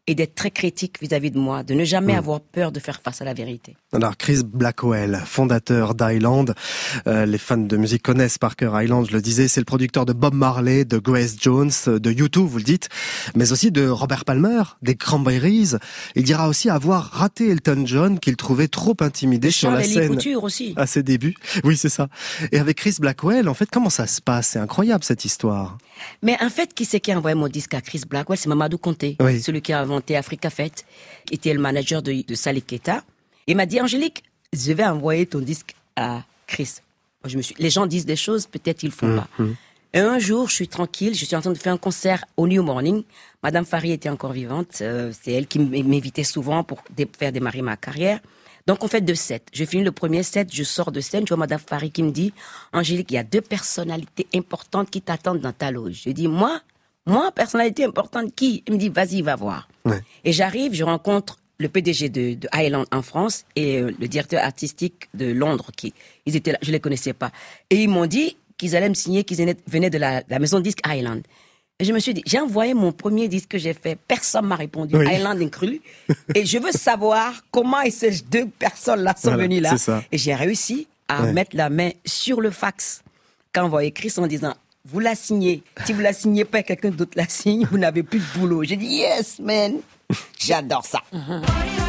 Speaker 3: et d'être très critique vis-à-vis de moi, de ne jamais
Speaker 4: mmh.
Speaker 3: avoir peur de faire face à la vérité.
Speaker 4: Alors Chris Blackwell, fondateur d'Island, euh, les fans de musique connaissent Parker Island, je le disais, c'est le producteur de Bob Marley, de Grace Jones, de U deux, vous le dites, mais aussi de Robert Palmer, des Cranberries. Il dira aussi avoir raté Elton John, qu'il trouvait trop intimidé sur la scène
Speaker 3: aussi.
Speaker 4: à ses débuts. Oui, c'est ça. Et avec Chris Blackwell, en fait, comment ça se passe? C'est incroyable cette histoire.
Speaker 3: Mais en fait, qui c'est qui a envoyé mon disque à Chris Blackwell? C'est Mamadou Konté, oui. celui qui a inventé Africa Fête, qui était le manager de, de Salif Keita. Il m'a dit, Angélique, je vais envoyer ton disque à Chris. Je me suis, les gens disent des choses, peut-être ils le font mmh, pas. Mmh. Et un jour, je suis tranquille, je suis en train de faire un concert au New Morning. Madame Fari était encore vivante, euh, c'est elle qui m'invitait souvent pour dé- faire démarrer ma carrière. Donc on fait deux sets. Je finis le premier set, je sors de scène, je vois Madame Fari qui me dit, Angélique, il y a deux personnalités importantes qui t'attendent dans ta loge. Je dis, moi, moi, personnalité importante, qui? Il me dit, vas-y, va voir. Ouais. Et j'arrive, je rencontre le P D G de, de Island en France et euh, le directeur artistique de Londres, qui, ils étaient là, je les connaissais pas. Et ils m'ont dit qu'ils allaient me signer, qu'ils venaient de la, la maison de disque Island. Et je me suis dit, j'ai envoyé mon premier disque que j'ai fait, personne m'a répondu, oui. Island inclus. Et je veux savoir comment ces deux personnes-là sont voilà, venues là. Et j'ai réussi à ouais. mettre la main sur le fax qu'a envoyé Chris en disant, vous la signez. Si vous la signez pas, quelqu'un d'autre la signe, vous n'avez plus de boulot. J'ai dit, yes, man. J'adore ça. Mm-hmm.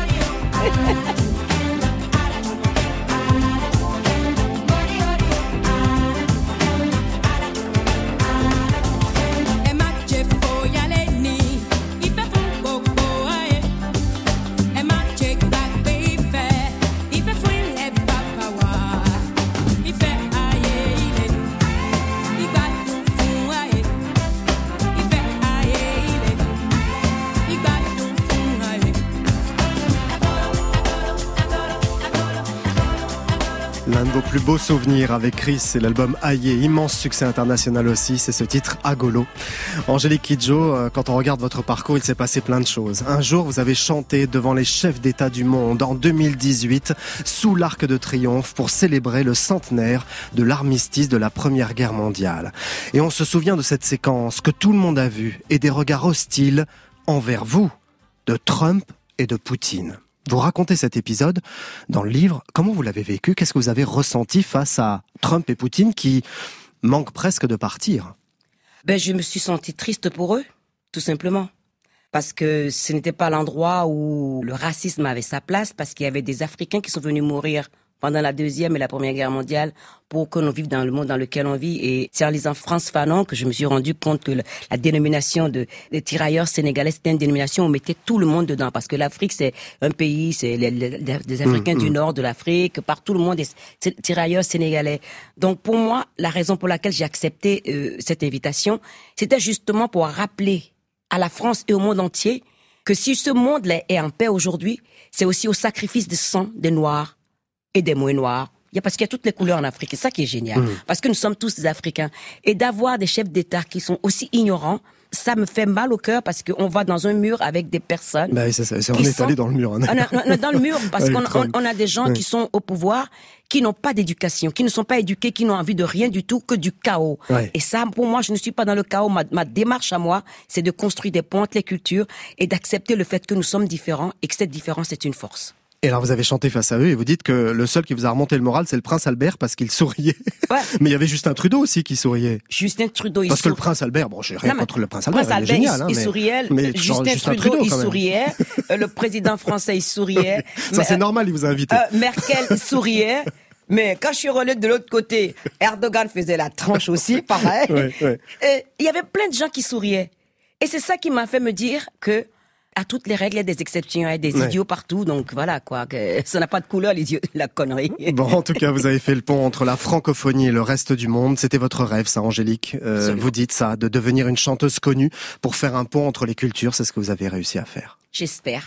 Speaker 4: L'un de vos plus beaux souvenirs avec Chris, c'est l'album Aïe, immense succès international aussi, c'est ce titre Agolo. Angélique Kidjo, quand on regarde votre parcours, il s'est passé plein de choses. Un jour, vous avez chanté devant les chefs d'État du monde en deux mille dix-huit, sous l'Arc de Triomphe, pour célébrer le centenaire de l'armistice de la Première Guerre mondiale. Et on se souvient de cette séquence que tout le monde a vue et des regards hostiles envers vous, de Trump et de Poutine. Vous racontez cet épisode dans le livre. Comment vous l'avez vécu? Qu'est-ce que vous avez ressenti face à Trump et Poutine qui manquent presque de partir?
Speaker 3: Ben, je me suis sentie triste pour eux, tout simplement. Parce que ce n'était pas l'endroit où le racisme avait sa place, parce qu'il y avait des Africains qui sont venus mourir pendant la Deuxième et la Première Guerre mondiale pour que l'on vive dans le monde dans lequel on vit. Et c'est en lisant France Fanon que je me suis rendu compte que la, la dénomination de, de tirailleurs sénégalais, c'était une dénomination où on mettait tout le monde dedans. Parce que l'Afrique, c'est un pays, c'est les, les, les Africains mmh, du mmh. nord de l'Afrique, partout le monde est tirailleurs sénégalais. Donc pour moi, la raison pour laquelle j'ai accepté euh, cette invitation, c'était justement pour rappeler à la France et au monde entier que si ce monde-là est en paix aujourd'hui, c'est aussi au sacrifice de sang des Noirs et des moins noirs. Il y a, parce qu'il y a toutes les couleurs en Afrique. C'est ça qui est génial. Mmh. Parce que nous sommes tous des Africains. Et d'avoir des chefs d'État qui sont aussi ignorants, ça me fait mal au cœur parce qu'on va dans un mur avec des personnes.
Speaker 4: Bah, c'est ça, c'est, on est sont... allé dans le mur. Hein.
Speaker 3: On, a, on est dans le mur parce qu'on on, on a des gens oui. qui sont au pouvoir, qui n'ont pas d'éducation, qui ne sont pas éduqués, qui n'ont envie de rien du tout que du chaos. Ouais. Et ça, pour moi, je ne suis pas dans le chaos. Ma, ma démarche à moi, c'est de construire des ponts entre les cultures et d'accepter le fait que nous sommes différents et que cette différence est une force.
Speaker 4: Et alors vous avez chanté face à eux et vous dites que le seul qui vous a remonté le moral, c'est le prince Albert parce qu'il souriait. Ouais. Mais il y avait Justin Trudeau aussi qui souriait.
Speaker 3: Justin Trudeau, il
Speaker 4: Parce
Speaker 3: souriait.
Speaker 4: que le prince Albert, bon, j'ai rien non, contre le prince Albert,
Speaker 3: prince
Speaker 4: il est génial.
Speaker 3: Il,
Speaker 4: hein,
Speaker 3: il
Speaker 4: mais,
Speaker 3: souriait.
Speaker 4: Mais
Speaker 3: Justin,
Speaker 4: Justin
Speaker 3: Trudeau,
Speaker 4: Trudeau
Speaker 3: il souriait. Le président français, il souriait.
Speaker 4: Ça, mais, c'est normal, il vous a invité.
Speaker 3: Euh, Merkel souriait. Mais quand je suis relais de l'autre côté, Erdogan faisait la tranche aussi, pareil. Ouais, ouais. Et il y avait plein de gens qui souriaient. Et c'est ça qui m'a fait me dire que à toutes les règles, il y a des exceptions, il y a des ouais. idiots partout, donc voilà quoi, que ça n'a pas de couleur les idiots, la connerie.
Speaker 4: Bon, en tout cas, vous avez fait le pont entre la francophonie et le reste du monde. C'était votre rêve, ça, Angélique. Euh, vous dites ça, de devenir une chanteuse connue pour faire un pont entre les cultures, c'est ce que vous avez réussi à faire.
Speaker 3: J'espère.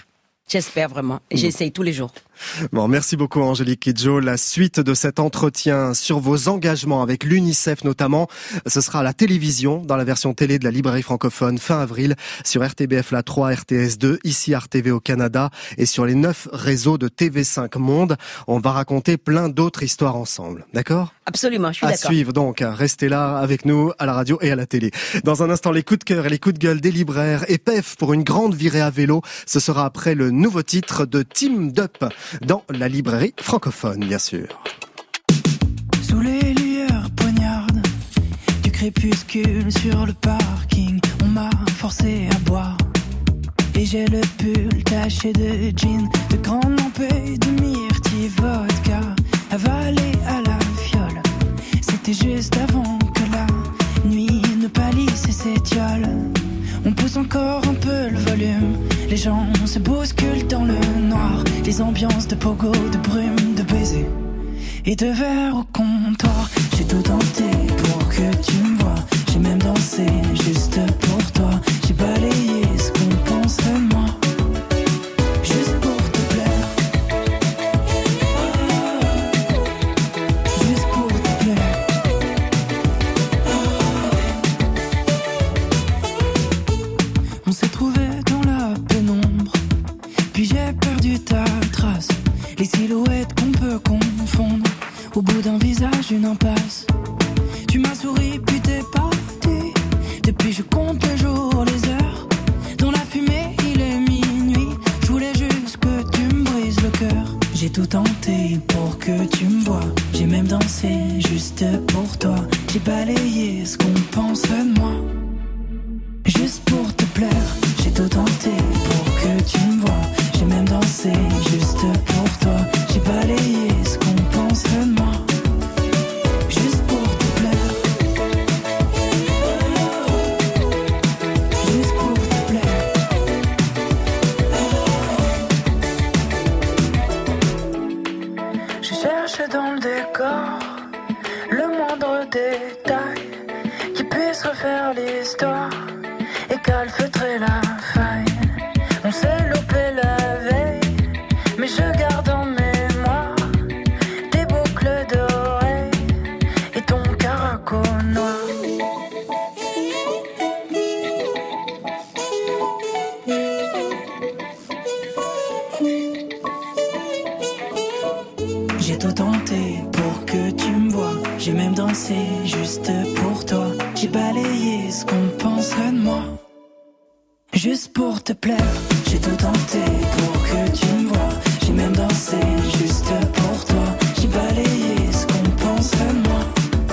Speaker 3: J'espère vraiment. Et j'essaye tous les jours.
Speaker 4: Bon, merci beaucoup Angélique Kidjo. La suite de cet entretien sur vos engagements avec l'UNICEF notamment, ce sera à la télévision, dans la version télé de la librairie francophone fin avril, sur R T B F La trois, R T S deux, ici R T V au Canada et sur les neuf réseaux de T V cinq Monde. On va raconter plein d'autres histoires ensemble. D'accord ?
Speaker 3: Absolument, je suis
Speaker 4: à
Speaker 3: d'accord.
Speaker 4: À suivre donc, restez là avec nous à la radio et à la télé. Dans un instant, les coups de cœur et les coups de gueule des libraires et P E F pour une grande virée à vélo. Ce sera après le nouveau titre de Teamed Up dans la librairie francophone, bien sûr.
Speaker 11: Sous les lueurs poignardes du crépuscule sur le parking, on m'a forcé à boire. Et j'ai le pull taché de gin, de grandes lampées, de myrtille vodka, avalé à la fiole. C'était juste avant que la nuit ne pâlisse et s'étiole. On pousse encore un peu le volume, les gens se bousculent dans le noir. Les ambiances de pogo, de brume, de baisers et de verre au comptoir. J'ai tout tenté pour que tu me vois, j'ai même dansé juste pour toi. J'ai balayé ce qu'on pense de moi, juste pour te plaire, juste pour te plaire. On s'est trouvé dans la pénombre, puis j'ai perdu ta trace. Les silhouettes qu'on peut confondre, au bout d'un visage une impasse. Tu m'as souri puis t'es parti. Depuis je compte les jours, les heures. Dans la fumée il est minuit. Je voulais juste que tu me brises le cœur. J'ai tout tenté pour que tu me vois. J'ai même dansé juste pour toi. J'ai balayé ce qu'on pense de moi, juste pour te plaire. J'ai tout tenté pour que tu me vois. J'ai même dansé juste pour toi. J'ai balayé ce qu'on pense de moi, juste pour te plaire, juste pour te plaire. Je cherche dans le décor le moindre détail qui puisse refaire l'histoire et calfeutrer la faille. On s'est loupé la veille, mais je garde en mémoire tes boucles d'oreilles et ton caraco noir. J'ai tout tenté pour que tu me vois. J'ai même dansé juste pour toi. J'ai balayé ce qu'on penserait de moi, juste pour te plaire. J'ai tout tenté pour que tu me vois. J'ai même dansé juste pour toi. J'ai balayé ce qu'on penserait de moi,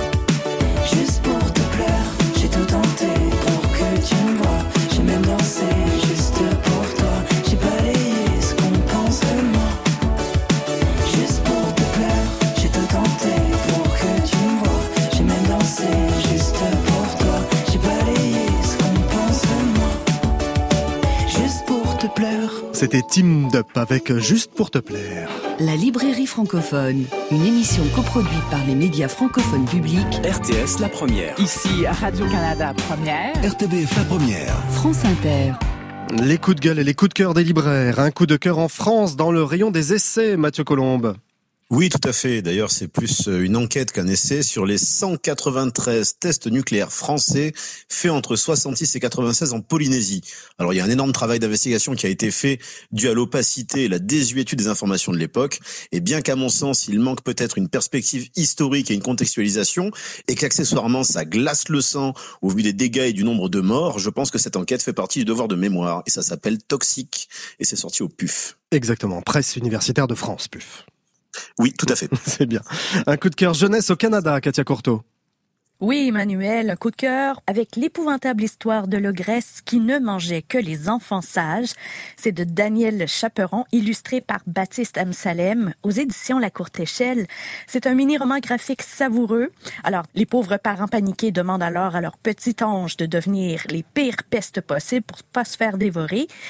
Speaker 11: juste pour te plaire. J'ai tout tenté pour que tu me vois. J'ai même dansé juste pour toi. J'ai balayé ce qu'on penserait de moi, juste pour te plaire. J'ai tout tenté pour que tu me vois. J'ai même dansé juste pour toi. J'ai balayé ce qu'on penserait de moi, juste pour te plaire.
Speaker 4: C'était Teamed Up avec Juste pour te plaire.
Speaker 2: La librairie francophone, une émission coproduite par les médias francophones publics.
Speaker 1: R T S La Première.
Speaker 12: Ici Radio-Canada Première.
Speaker 1: R T B F La Première.
Speaker 2: France Inter.
Speaker 4: Les coups de gueule et les coups de cœur des libraires. Un coup de cœur en France dans le rayon des essais, Mathieu Colombe.
Speaker 13: Oui, tout à fait. D'ailleurs, c'est plus une enquête qu'un essai sur les cent quatre-vingt-treize tests nucléaires français faits entre soixante-six et quatre-vingt-seize en Polynésie. Alors, il y a un énorme travail d'investigation qui a été fait dû à l'opacité et la désuétude des informations de l'époque. Et bien qu'à mon sens, il manque peut-être une perspective historique et une contextualisation, et qu'accessoirement, ça glace le sang au vu des dégâts et du nombre de morts, je pense que cette enquête fait partie du devoir de mémoire. Et ça s'appelle Toxique. Et c'est sorti au P U F.
Speaker 4: Exactement. Presse universitaire de France, P U F.
Speaker 13: Oui, tout à fait.
Speaker 4: C'est bien. Un coup de cœur jeunesse au Canada, Katia Courteau.
Speaker 6: Oui, Emmanuel, un coup de cœur avec l'épouvantable histoire de l'ogresse qui ne mangeait que les enfants sages. C'est de Daniel Chaperon, illustré par Baptiste Amsalem aux éditions La Courte Échelle. C'est un mini-roman graphique savoureux. Alors, les pauvres parents paniqués demandent alors à leur petit ange de devenir les pires pestes possibles pour pas se faire dévorer.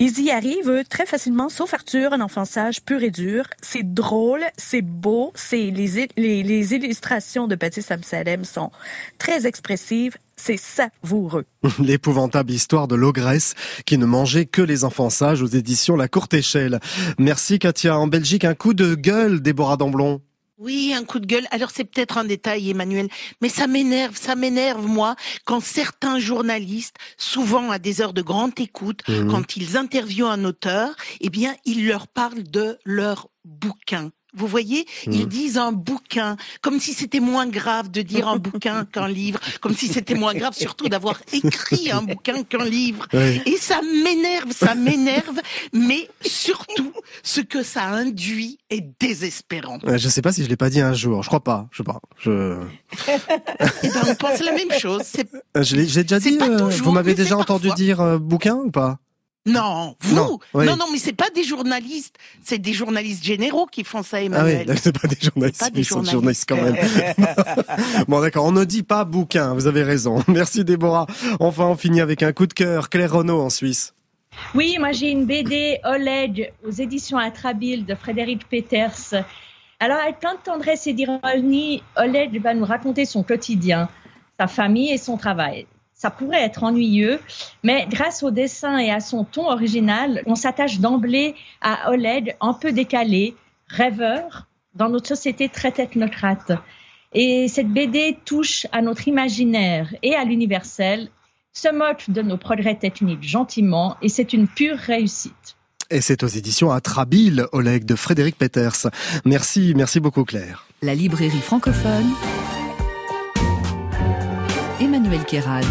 Speaker 6: Ils y arrivent eux, très facilement, sauf Arthur, un enfant sage pur et dur. C'est drôle, c'est beau, c'est les, les, les illustrations de Baptiste Amsalem sont très expressives. C'est savoureux.
Speaker 4: L'épouvantable histoire de l'ogresse qui ne mangeait que les enfants sages aux éditions La Courte Échelle. Merci Katia. En Belgique, un coup de gueule, Déborah Damblon.
Speaker 7: Oui, un coup de gueule. Alors c'est peut-être un détail, Emmanuel, mais ça m'énerve, ça m'énerve, moi, quand certains journalistes, souvent à des heures de grande écoute, mmh. quand ils interviewent un auteur, eh bien, ils leur parlent de leur bouquin. Vous voyez, mmh. ils disent un bouquin, comme si c'était moins grave de dire un bouquin qu'un livre, comme si c'était moins grave surtout d'avoir écrit un bouquin qu'un livre. Oui. Et ça m'énerve, ça m'énerve, mais surtout, ce que ça induit est désespérant.
Speaker 4: Je sais pas si je l'ai pas dit un jour, je crois pas, je sais pas. Je...
Speaker 7: Eh ben, on pense la même chose. C'est...
Speaker 4: Je l'ai, j'ai déjà dit, euh, toujours, vous m'avez déjà entendu parfois. dire euh, bouquin ou pas?
Speaker 7: Non, vous
Speaker 4: non, oui.
Speaker 7: non, non, mais c'est pas des journalistes, c'est des journalistes généraux qui font ça, Emmanuel.
Speaker 4: Ah oui, c'est pas des journalistes, pas des ils journalistes. sont journalistes quand même. Bon d'accord, on ne dit pas bouquin, vous avez raison. Merci Déborah. Enfin, on finit avec un coup de cœur. Claire Renaud en Suisse.
Speaker 5: Oui, moi j'ai une B D Oleg aux éditions Atrabile de Frédéric Peters. Alors avec plein de tendresse et d'ironie, Oleg va nous raconter son quotidien, sa famille et son travail. Ça pourrait être ennuyeux, mais grâce au dessin et à son ton original, on s'attache d'emblée à Oleg un peu décalé, rêveur, dans notre société très technocrate. Et cette B D touche à notre imaginaire et à l'universel, se moque de nos progrès techniques gentiment, et c'est une pure réussite.
Speaker 4: Et c'est aux éditions Atrabile, Oleg de Frédéric Peters. Merci, merci beaucoup Claire.
Speaker 2: La librairie francophone, Emmanuel Kérad.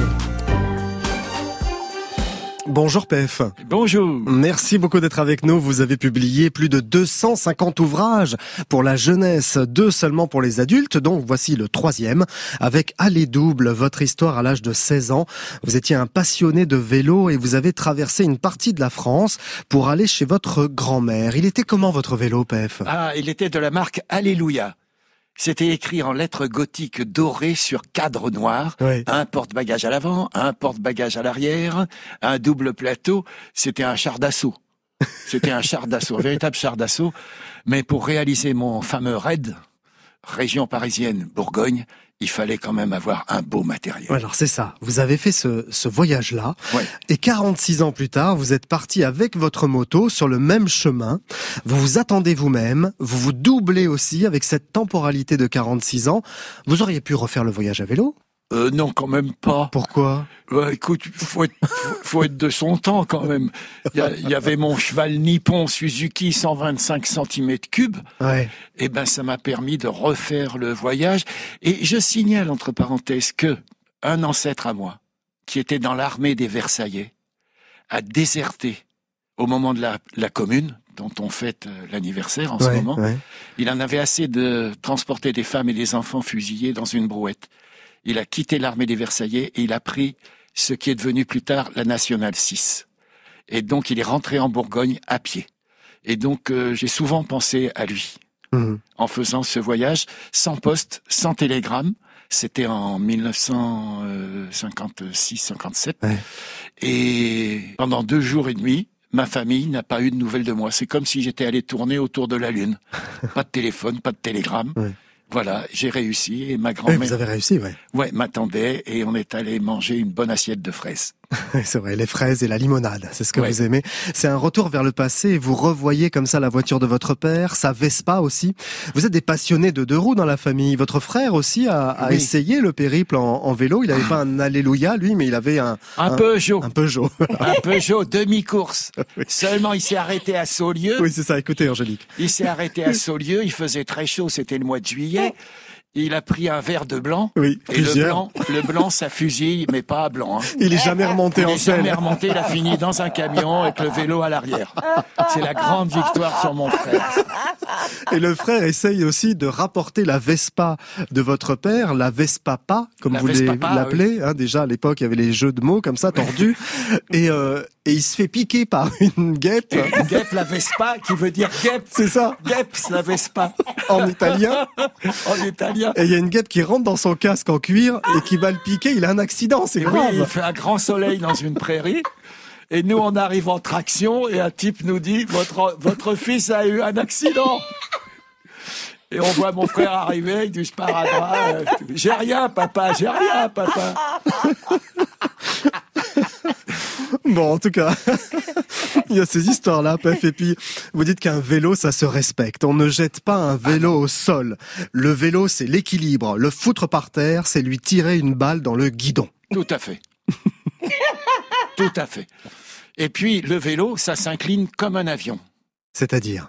Speaker 4: Bonjour P F.
Speaker 14: Bonjour.
Speaker 4: Merci beaucoup d'être avec nous. Vous avez publié plus de deux cent cinquante ouvrages pour la jeunesse, deux seulement pour les adultes. Donc voici le troisième avec Aller double, votre histoire à l'âge de seize ans. Vous étiez un passionné de vélo et vous avez traversé une partie de la France pour aller chez votre grand-mère. Il était comment votre vélo, P F?
Speaker 14: Ah, il était de la marque Alléluia. C'était écrit en lettres gothiques dorées sur cadre noir. Oui. Un porte-bagages à l'avant, un porte-bagages à l'arrière, un double plateau. C'était un char d'assaut. C'était un char d'assaut, un véritable char d'assaut. Mais pour réaliser mon fameux raid, région parisienne, Bourgogne, il fallait quand même avoir un beau matériel.
Speaker 4: Alors c'est ça, vous avez fait ce, ce voyage-là,
Speaker 14: ouais.
Speaker 4: Et quarante-six ans plus tard, vous êtes parti avec votre moto sur le même chemin, vous vous attendez vous-même, vous vous doublez aussi avec cette temporalité de quarante-six ans. Vous auriez pu refaire le voyage à vélo ?
Speaker 14: Euh, non, quand même pas.
Speaker 4: Pourquoi ?
Speaker 14: Bah, écoute, faut être, faut, faut être de son temps quand même. Il y, a, il y avait mon cheval Nippon Suzuki cent vingt-cinq centimètres cubes.
Speaker 4: Ouais.
Speaker 14: Et ben, ça m'a permis de refaire le voyage. Et je signale entre parenthèses que un ancêtre à moi, qui était dans l'armée des Versaillais, a déserté au moment de la, la commune, dont on fête l'anniversaire en
Speaker 4: ouais,
Speaker 14: ce moment.
Speaker 4: Ouais.
Speaker 14: Il en avait assez de transporter des femmes et des enfants fusillés dans une brouette. Il a quitté l'armée des Versaillais et il a pris ce qui est devenu plus tard la Nationale six. Et donc, il est rentré en Bourgogne à pied. Et donc, euh, j'ai souvent pensé à lui mmh. en faisant ce voyage sans poste, sans télégramme. C'était en dix-neuf cent cinquante-six cinquante-sept. Ouais. Et pendant deux jours et demi, ma famille n'a pas eu de nouvelles de moi. C'est comme si j'étais allé tourner autour de la Lune. Pas de téléphone, pas de télégramme. Ouais. Voilà, j'ai réussi et ma grand-mère...
Speaker 4: Oui, vous avez réussi, ouais.
Speaker 14: Ouais, m'attendait et on est allé manger une bonne assiette de fraises.
Speaker 4: C'est vrai, les fraises et la limonade, c'est ce que ouais. vous aimez. C'est un retour vers le passé, vous revoyez comme ça la voiture de votre père, sa Vespa aussi. Vous êtes des passionnés de deux roues dans la famille. Votre frère aussi a, a oui. essayé le périple en, en vélo. Il n'avait pas un Alléluia, lui, mais il avait un...
Speaker 14: Un,
Speaker 4: un
Speaker 14: Peugeot.
Speaker 4: Un Peugeot.
Speaker 14: Un Peugeot, demi-course. Oui. Seulement, il s'est arrêté à Saulieu.
Speaker 4: Oui, c'est ça, écoutez, Angélique.
Speaker 14: Il s'est arrêté à Saulieu, il faisait très chaud, c'était le mois de juillet. Il a pris un verre de blanc.
Speaker 4: Oui,
Speaker 14: et le blanc, le blanc, ça fusille, mais pas à blanc. Hein.
Speaker 4: Il est jamais remonté
Speaker 14: il
Speaker 4: en scène.
Speaker 14: Il est jamais remonté, il a fini dans un camion avec le vélo à l'arrière. C'est la grande victoire sur mon frère.
Speaker 4: Et le frère essaye aussi de rapporter la Vespa de votre père, la Vespapa, comme la vous Vespapa, l'appelez. Oui. Hein, déjà, à l'époque, il y avait les jeux de mots comme ça, tordus. et, euh, et il se fait piquer par une guêpe.
Speaker 14: Une guêpe, la Vespa, qui veut dire guêpe.
Speaker 4: C'est ça.
Speaker 14: Guêpe, la Vespa.
Speaker 4: En italien.
Speaker 14: En italien.
Speaker 4: Et il y a une guêpe qui rentre dans son casque en cuir et qui va le piquer. Il a un accident, c'est
Speaker 14: et
Speaker 4: grave.
Speaker 14: Oui, il fait un grand soleil dans une prairie. Et nous, on arrive en traction et un type nous dit, votre, votre fils a eu un accident. Et on voit mon frère arriver avec du sparadrap. J'ai rien, papa, j'ai rien, papa.
Speaker 4: Bon, en tout cas, il y a ces histoires-là, Pef. Et puis, vous dites qu'un vélo, ça se respecte. On ne jette pas un vélo au sol. Le vélo, c'est l'équilibre. Le foutre par terre, c'est lui tirer une balle dans le guidon.
Speaker 14: Tout à fait. Tout à fait. Et puis, le vélo, ça s'incline comme un avion.
Speaker 4: C'est-à-dire ?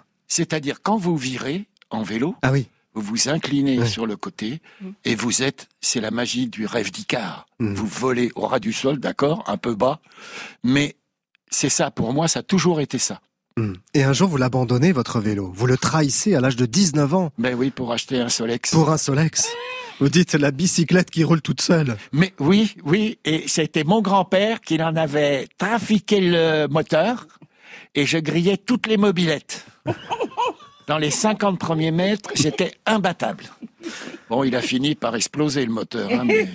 Speaker 14: C'est-à-dire, quand vous virez en vélo,
Speaker 4: ah oui.
Speaker 14: vous vous inclinez
Speaker 4: oui.
Speaker 14: sur le côté et vous êtes, c'est la magie du rêve d'Icare.
Speaker 4: Mmh.
Speaker 14: Vous volez au ras du sol, d'accord, un peu bas, mais c'est ça, pour moi, ça a toujours été ça.
Speaker 4: Mmh. Et un jour, vous l'abandonnez, votre vélo. Vous le trahissez à l'âge de dix-neuf ans.
Speaker 14: Ben oui, pour acheter un Solex.
Speaker 4: Pour un Solex. Vous dites la bicyclette qui roule toute seule.
Speaker 14: Mais oui, oui, et c'était mon grand-père qui en avait trafiqué le moteur et je grillais toutes les mobylettes. Dans les cinquante premiers mètres, j'étais imbattable. Bon, il a fini par exploser le moteur. Hein, mais...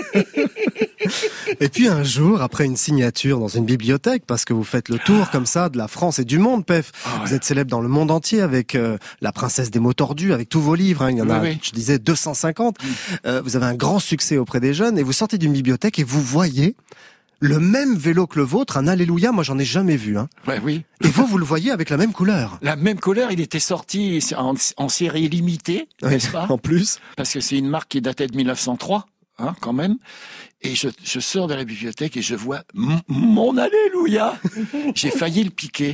Speaker 4: Et puis un jour, après une signature dans une bibliothèque, parce que vous faites le tour comme ça de la France et du monde, Pef, oh, ouais. Vous êtes célèbre dans le monde entier avec euh, La Princesse des mots tordus, avec tous vos livres. Hein, il y en
Speaker 14: oui,
Speaker 4: a,
Speaker 14: oui.
Speaker 4: je disais, deux cent cinquante. Mm. Euh, vous avez un grand succès auprès des jeunes et vous sortez d'une bibliothèque et vous voyez le même vélo que le vôtre, un Alléluia, moi j'en ai jamais vu. Hein.
Speaker 14: Ouais, oui.
Speaker 4: Et vous, vous le voyez avec la même couleur.
Speaker 14: La même couleur, il était sorti en, en série limitée, oui, n'est-ce pas ?
Speaker 4: En plus.
Speaker 14: Parce que c'est une marque qui datait de mille neuf cent trois, hein, quand même. Et je, je sors de la bibliothèque et je vois m- mon Alléluia. J'ai failli le piquer.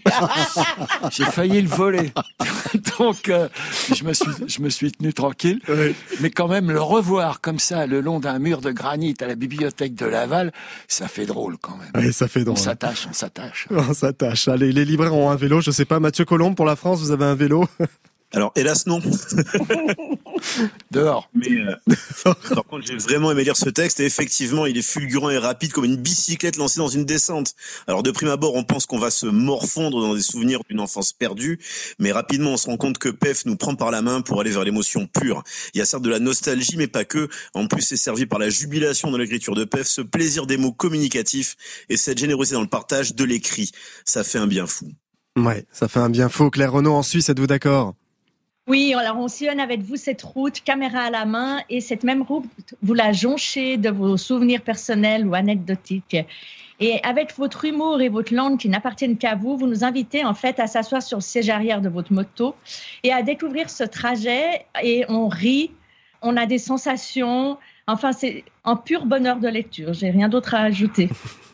Speaker 14: J'ai failli le voler. Donc, euh, je me suis, je me suis tenu tranquille. Oui. Mais quand même, le revoir comme ça, le long d'un mur de granit à la bibliothèque de Laval, ça fait drôle quand même.
Speaker 4: Oui, ça fait drôle.
Speaker 14: On s'attache, on s'attache.
Speaker 4: On s'attache. Allez, les libraires ont un vélo. Je sais pas, Mathieu Colombe, pour la France, vous avez un vélo ?
Speaker 13: Alors, hélas, non.
Speaker 14: Dehors.
Speaker 13: Mais, euh, par contre, j'ai vraiment aimé lire ce texte et effectivement, il est fulgurant et rapide comme une bicyclette lancée dans une descente. Alors, de prime abord, on pense qu'on va se morfondre dans des souvenirs d'une enfance perdue, mais rapidement, on se rend compte que Pef nous prend par la main pour aller vers l'émotion pure. Il y a certes de la nostalgie, mais pas que. En plus, c'est servi par la jubilation de l'écriture de Pef, ce plaisir des mots communicatifs et cette générosité dans le partage de l'écrit. Ça fait un bien fou.
Speaker 4: Ouais, ça fait un bien fou. Claire Renaud, en Suisse, êtes-vous d'accord ?
Speaker 5: Oui, alors on sillonne avec vous cette route, caméra à la main, et cette même route, vous la jonchez de vos souvenirs personnels ou anecdotiques. Et avec votre humour et votre langue qui n'appartiennent qu'à vous, vous nous invitez en fait à s'asseoir sur le siège arrière de votre moto et à découvrir ce trajet. Et on rit, on a des sensations. Enfin, c'est un pur bonheur de lecture. J'ai rien d'autre à ajouter.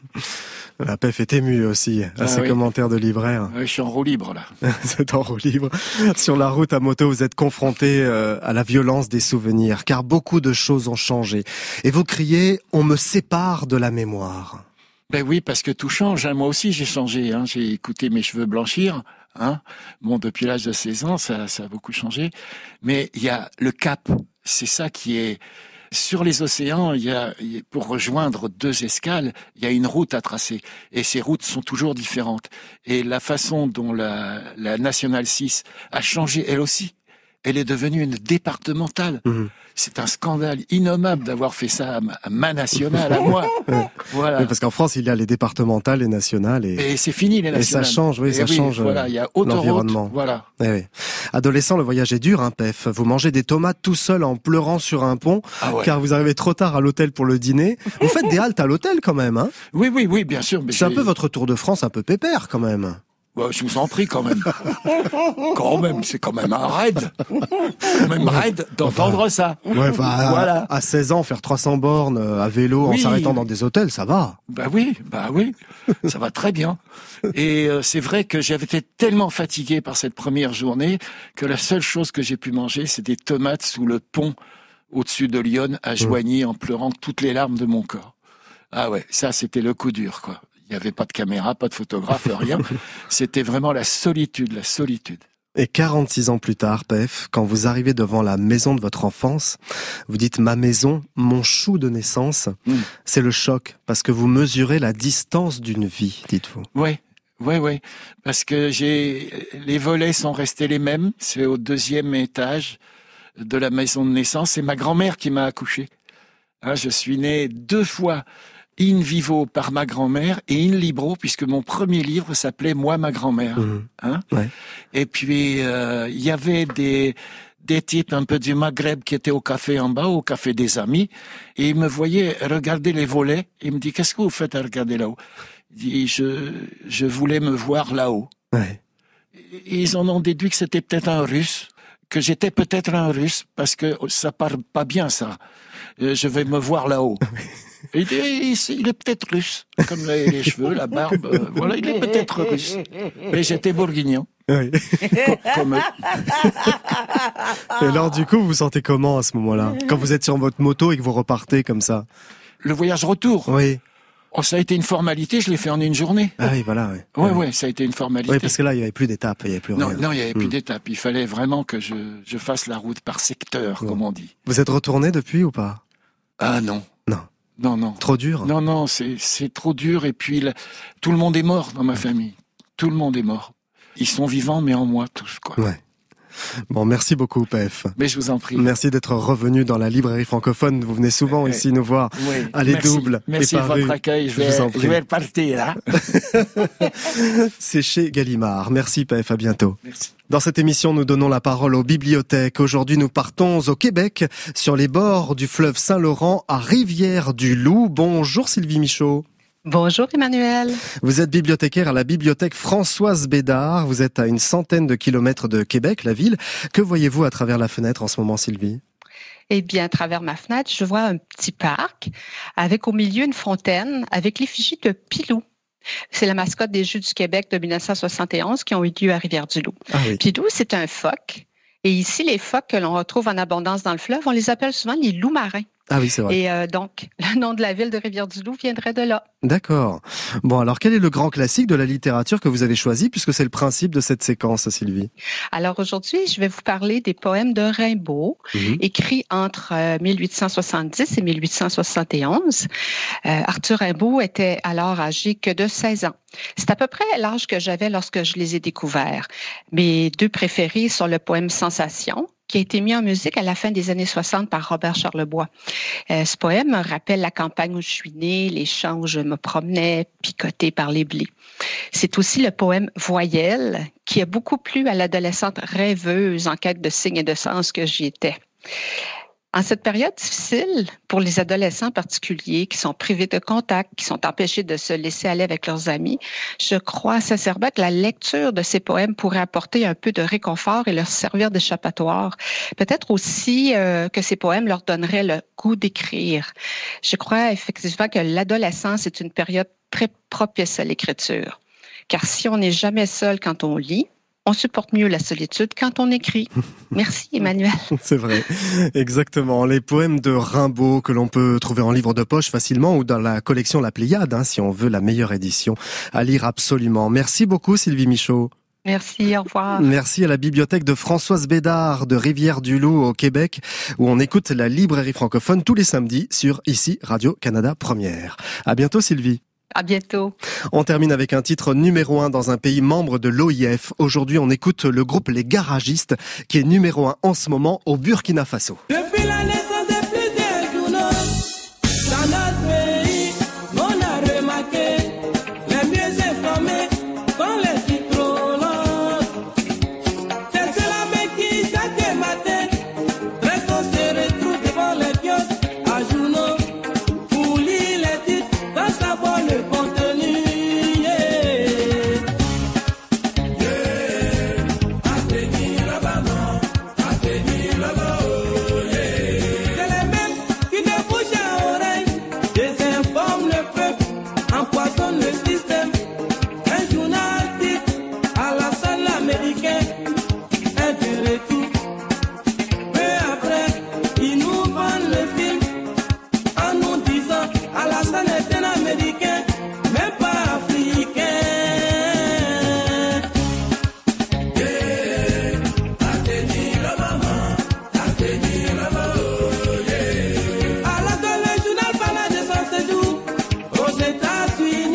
Speaker 4: La Pef est émue aussi à
Speaker 14: ah,
Speaker 4: ses
Speaker 14: oui.
Speaker 4: commentaires de libraire.
Speaker 14: Oui, je suis en roue libre là.
Speaker 4: C'est en roue libre. Sur la route à moto, vous êtes confronté euh, à la violence des souvenirs, car beaucoup de choses ont changé. Et vous criez « On me sépare de la mémoire ».
Speaker 14: Ben oui, parce que tout change. Hein. Moi aussi, j'ai changé. Hein. J'ai écouté mes cheveux blanchir. Hein. Bon, depuis l'âge de seize ans, ça, ça a beaucoup changé. Mais il y a le cap. C'est ça qui est... Sur les océans, il y a, pour rejoindre deux escales, il y a une route à tracer. Et ces routes sont toujours différentes. Et la façon dont la, la Nationale six a changé, elle aussi, elle est devenue une départementale. Mmh. C'est un scandale innommable d'avoir fait ça à ma, à ma nationale, à moi. Voilà.
Speaker 4: Oui, parce qu'en France, il y a les départementales, les nationales. Et,
Speaker 14: et c'est fini, les nationales.
Speaker 4: Et ça change, oui,
Speaker 14: et
Speaker 4: ça
Speaker 14: oui,
Speaker 4: change
Speaker 14: voilà, il y a l'environnement. Voilà.
Speaker 4: Et oui. Adolescent, le voyage est dur, hein, Pef. Vous mangez des tomates tout seul en pleurant sur un pont, ah ouais. car vous arrivez trop tard à l'hôtel pour le dîner. Vous faites des haltes à l'hôtel quand même, hein?
Speaker 14: Oui, oui, oui, bien sûr.
Speaker 4: Mais c'est un peu votre Tour de France, un peu pépère quand même.
Speaker 14: Bah, je vous en prie quand même. Quand même, c'est quand même un raid. Quand même raid d'entendre enfin, ça.
Speaker 4: Ouais, bah, voilà. À, à seize ans, faire trois cents bornes à vélo oui. en s'arrêtant dans des hôtels, ça va.
Speaker 14: Bah oui, bah oui, ça va très bien. Et euh, c'est vrai que j'avais été tellement fatigué par cette première journée que la seule chose que j'ai pu manger, c'est des tomates sous le pont au-dessus de Lyon à Joigny mmh. en pleurant toutes les larmes de mon corps. Ah ouais, ça c'était le coup dur, quoi. Il n'y avait pas de caméra, pas de photographe, rien. C'était vraiment la solitude, la solitude.
Speaker 4: Et quarante-six ans plus tard, Pef, quand vous arrivez devant la maison de votre enfance, vous dites « ma maison, mon chou de naissance mm. ». C'est le choc, parce que vous mesurez la distance d'une vie, dites-vous.
Speaker 14: Oui, oui, oui. Parce que j'ai les volets sont restés les mêmes. C'est au deuxième étage de la maison de naissance. C'est ma grand-mère qui m'a accouché. Hein, je suis né deux fois. in vivo par ma grand-mère et in libro, puisque mon premier livre s'appelait Moi, ma grand-mère. Mmh. Hein ouais. Et puis, euh, il y avait des, des types un peu du Maghreb qui étaient au café en bas, au café des amis, et ils me voyaient regarder les volets. Ils me disent, qu'est-ce que vous faites à regarder là-haut? Je dis, je, je voulais me voir là-haut. Ouais. Et ils en ont déduit que c'était peut-être un Russe, que j'étais peut-être un Russe, parce que ça parle pas bien, ça. Je vais me voir là-haut. Il est, il est peut-être russe, comme les, les cheveux, la barbe, euh, voilà, il est peut-être russe. Mais j'étais bourguignon. Oui. Comme eux.
Speaker 4: Et alors, du coup, vous vous sentez comment à ce moment-là, quand vous êtes sur votre moto et que vous repartez comme ça?
Speaker 14: Le voyage retour.
Speaker 4: Oui.
Speaker 14: Oh, ça a été une formalité, je l'ai fait en une journée.
Speaker 4: Ah oui, voilà, oui.
Speaker 14: Ouais, ouais, ça a été une formalité.
Speaker 4: Oui, parce que là, il n'y avait plus d'étapes, il n'y avait plus
Speaker 14: non,
Speaker 4: rien.
Speaker 14: Non, il n'y avait
Speaker 4: mmh.
Speaker 14: plus d'étapes. Il fallait vraiment que je, je fasse la route par secteur, bon. Comme on dit.
Speaker 4: Vous êtes retourné depuis ou pas?
Speaker 14: Ah non.
Speaker 4: Non.
Speaker 14: Non, non.
Speaker 4: Trop dur?
Speaker 14: Non, non, c'est, c'est trop dur. Et puis, là, tout le monde est mort dans ma famille. Tout le monde est mort. Ils sont vivants, mais en moi, tous, quoi.
Speaker 4: Ouais. Bon, merci beaucoup, P F.
Speaker 14: Mais je vous en prie.
Speaker 4: Merci d'être revenu dans la librairie francophone. Vous venez souvent
Speaker 14: oui.
Speaker 4: ici nous voir.
Speaker 14: Oui.
Speaker 4: Allez,
Speaker 14: merci.
Speaker 4: double.
Speaker 14: Merci de votre accueil. Je vais, je, je vais repartir, hein.
Speaker 4: C'est chez Gallimard. Merci, P F. À bientôt.
Speaker 14: Merci.
Speaker 4: Dans cette émission, nous donnons la parole aux bibliothèques. Aujourd'hui, nous partons au Québec, sur les bords du fleuve Saint-Laurent, à Rivière-du-Loup. Bonjour, Sylvie Michaud.
Speaker 15: Bonjour Emmanuel.
Speaker 4: Vous êtes bibliothécaire à la bibliothèque Françoise Bédard. Vous êtes à une centaine de kilomètres de Québec, la ville. Que voyez-vous à travers la fenêtre en ce moment, Sylvie?
Speaker 15: Eh bien, à travers ma fenêtre, je vois un petit parc avec au milieu une fontaine avec l'effigie de Pilou. C'est la mascotte des Jeux du Québec de dix-neuf cent soixante et onze qui ont eu lieu à Rivière-du-Loup. Ah oui. Pilou, c'est un phoque. Et ici, les phoques que l'on retrouve en abondance dans le fleuve, on les appelle souvent les loups marins.
Speaker 4: Ah oui, c'est vrai.
Speaker 15: Et euh, donc, le nom de la ville de Rivière-du-Loup viendrait de là.
Speaker 4: D'accord. Bon, alors quel est le grand classique de la littérature que vous avez choisi, puisque c'est le principe de cette séquence, Sylvie?
Speaker 15: Alors aujourd'hui, je vais vous parler des poèmes de Rimbaud, mmh. écrits entre euh, mille huit cent soixante-dix et mille huit cent soixante et onze. Euh, Arthur Rimbaud était alors âgé que de seize ans. C'est à peu près l'âge que j'avais lorsque je les ai découverts. Mes deux préférés sont le poème Sensation, qui a été mis en musique à la fin des années soixante par Robert Charlebois. Euh, ce poème me rappelle la campagne où je suis née, les champs où je me promenais, picoté par les blés. C'est aussi le poème Voyelle, qui a beaucoup plu à l'adolescente rêveuse en quête de signes et de sens que j'y étais. En cette période difficile, pour les adolescents particuliers qui sont privés de contact, qui sont empêchés de se laisser aller avec leurs amis, je crois sincèrement que la lecture de ces poèmes pourrait apporter un peu de réconfort et leur servir d'échappatoire. Peut-être aussi euh, que ces poèmes leur donneraient le goût d'écrire. Je crois effectivement que l'adolescence est une période très propice à l'écriture. Car si on n'est jamais seul quand on lit, on supporte mieux la solitude quand on écrit. Merci Emmanuel.
Speaker 4: C'est vrai, exactement. Les poèmes de Rimbaud que l'on peut trouver en livre de poche facilement ou dans la collection La Pléiade, hein, si on veut la meilleure édition, à lire absolument. Merci beaucoup Sylvie Michaud.
Speaker 15: Merci, au revoir.
Speaker 4: Merci à la bibliothèque de Françoise Bédard de Rivière-du-Loup au Québec, où on écoute la librairie francophone tous les samedis sur ici Radio-Canada Première. À bientôt Sylvie.
Speaker 15: À bientôt.
Speaker 4: On termine avec un titre numéro un dans un pays membre de l'O I F. Aujourd'hui, on écoute le groupe Les Garagistes, qui est numéro un en ce moment au Burkina Faso.
Speaker 9: Depuis la naissance de plusieurs journaux, dans notre pays, on a remarqué les mieux informés sont les citrons. C'est cela même qui, chaque matin, presque on se retrouve devant les kiosques à journaux pour lire les titres sans savoir le contenu. Yeah. Yeah. Attenir la maman, attenir la maman, yeah. C'est les mêmes qui de bouche à oreille désinforment le peuple, empoisonnent le système. Un journal dit à la salle américaine, un de retour. Peu après, ils nous vendent le film en nous disant à la salle est un américain, même pas africain. Yeah, attenir la maman, attenir la maman, yeah. Alors que le journal parle de son séjour aux États-Unis.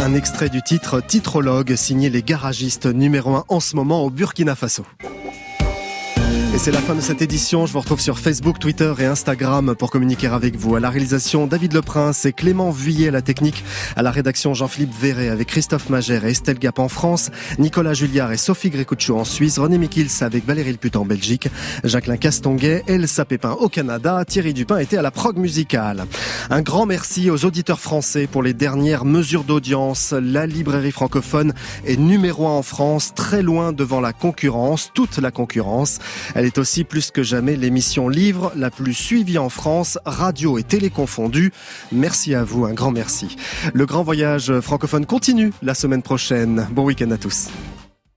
Speaker 4: Un extrait du titre Titrologue, signé les garagistes, numéro un en ce moment au Burkina Faso. Et c'est la fin de cette édition. Je vous retrouve sur Facebook, Twitter et Instagram pour communiquer avec vous. À la réalisation, David Leprince et Clément Vuillet à la technique. À la rédaction, Jean-Philippe Verret avec Christophe Magère et Estelle Gap en France. Nicolas Julliard et Sophie Grécouchou en Suisse. René Mikils avec Valérie Leput en Belgique. Jacqueline Castonguay, Elsa Pépin au Canada. Thierry Dupin était à la prog musicale. Un grand merci aux auditeurs français pour les dernières mesures d'audience. La librairie francophone est numéro un en France, très loin devant la concurrence, toute la concurrence. Elle est aussi plus que jamais l'émission livre la plus suivie en France, radio et télé confondus. Merci à vous, un grand merci. Le grand voyage francophone continue la semaine prochaine. Bon week-end à tous.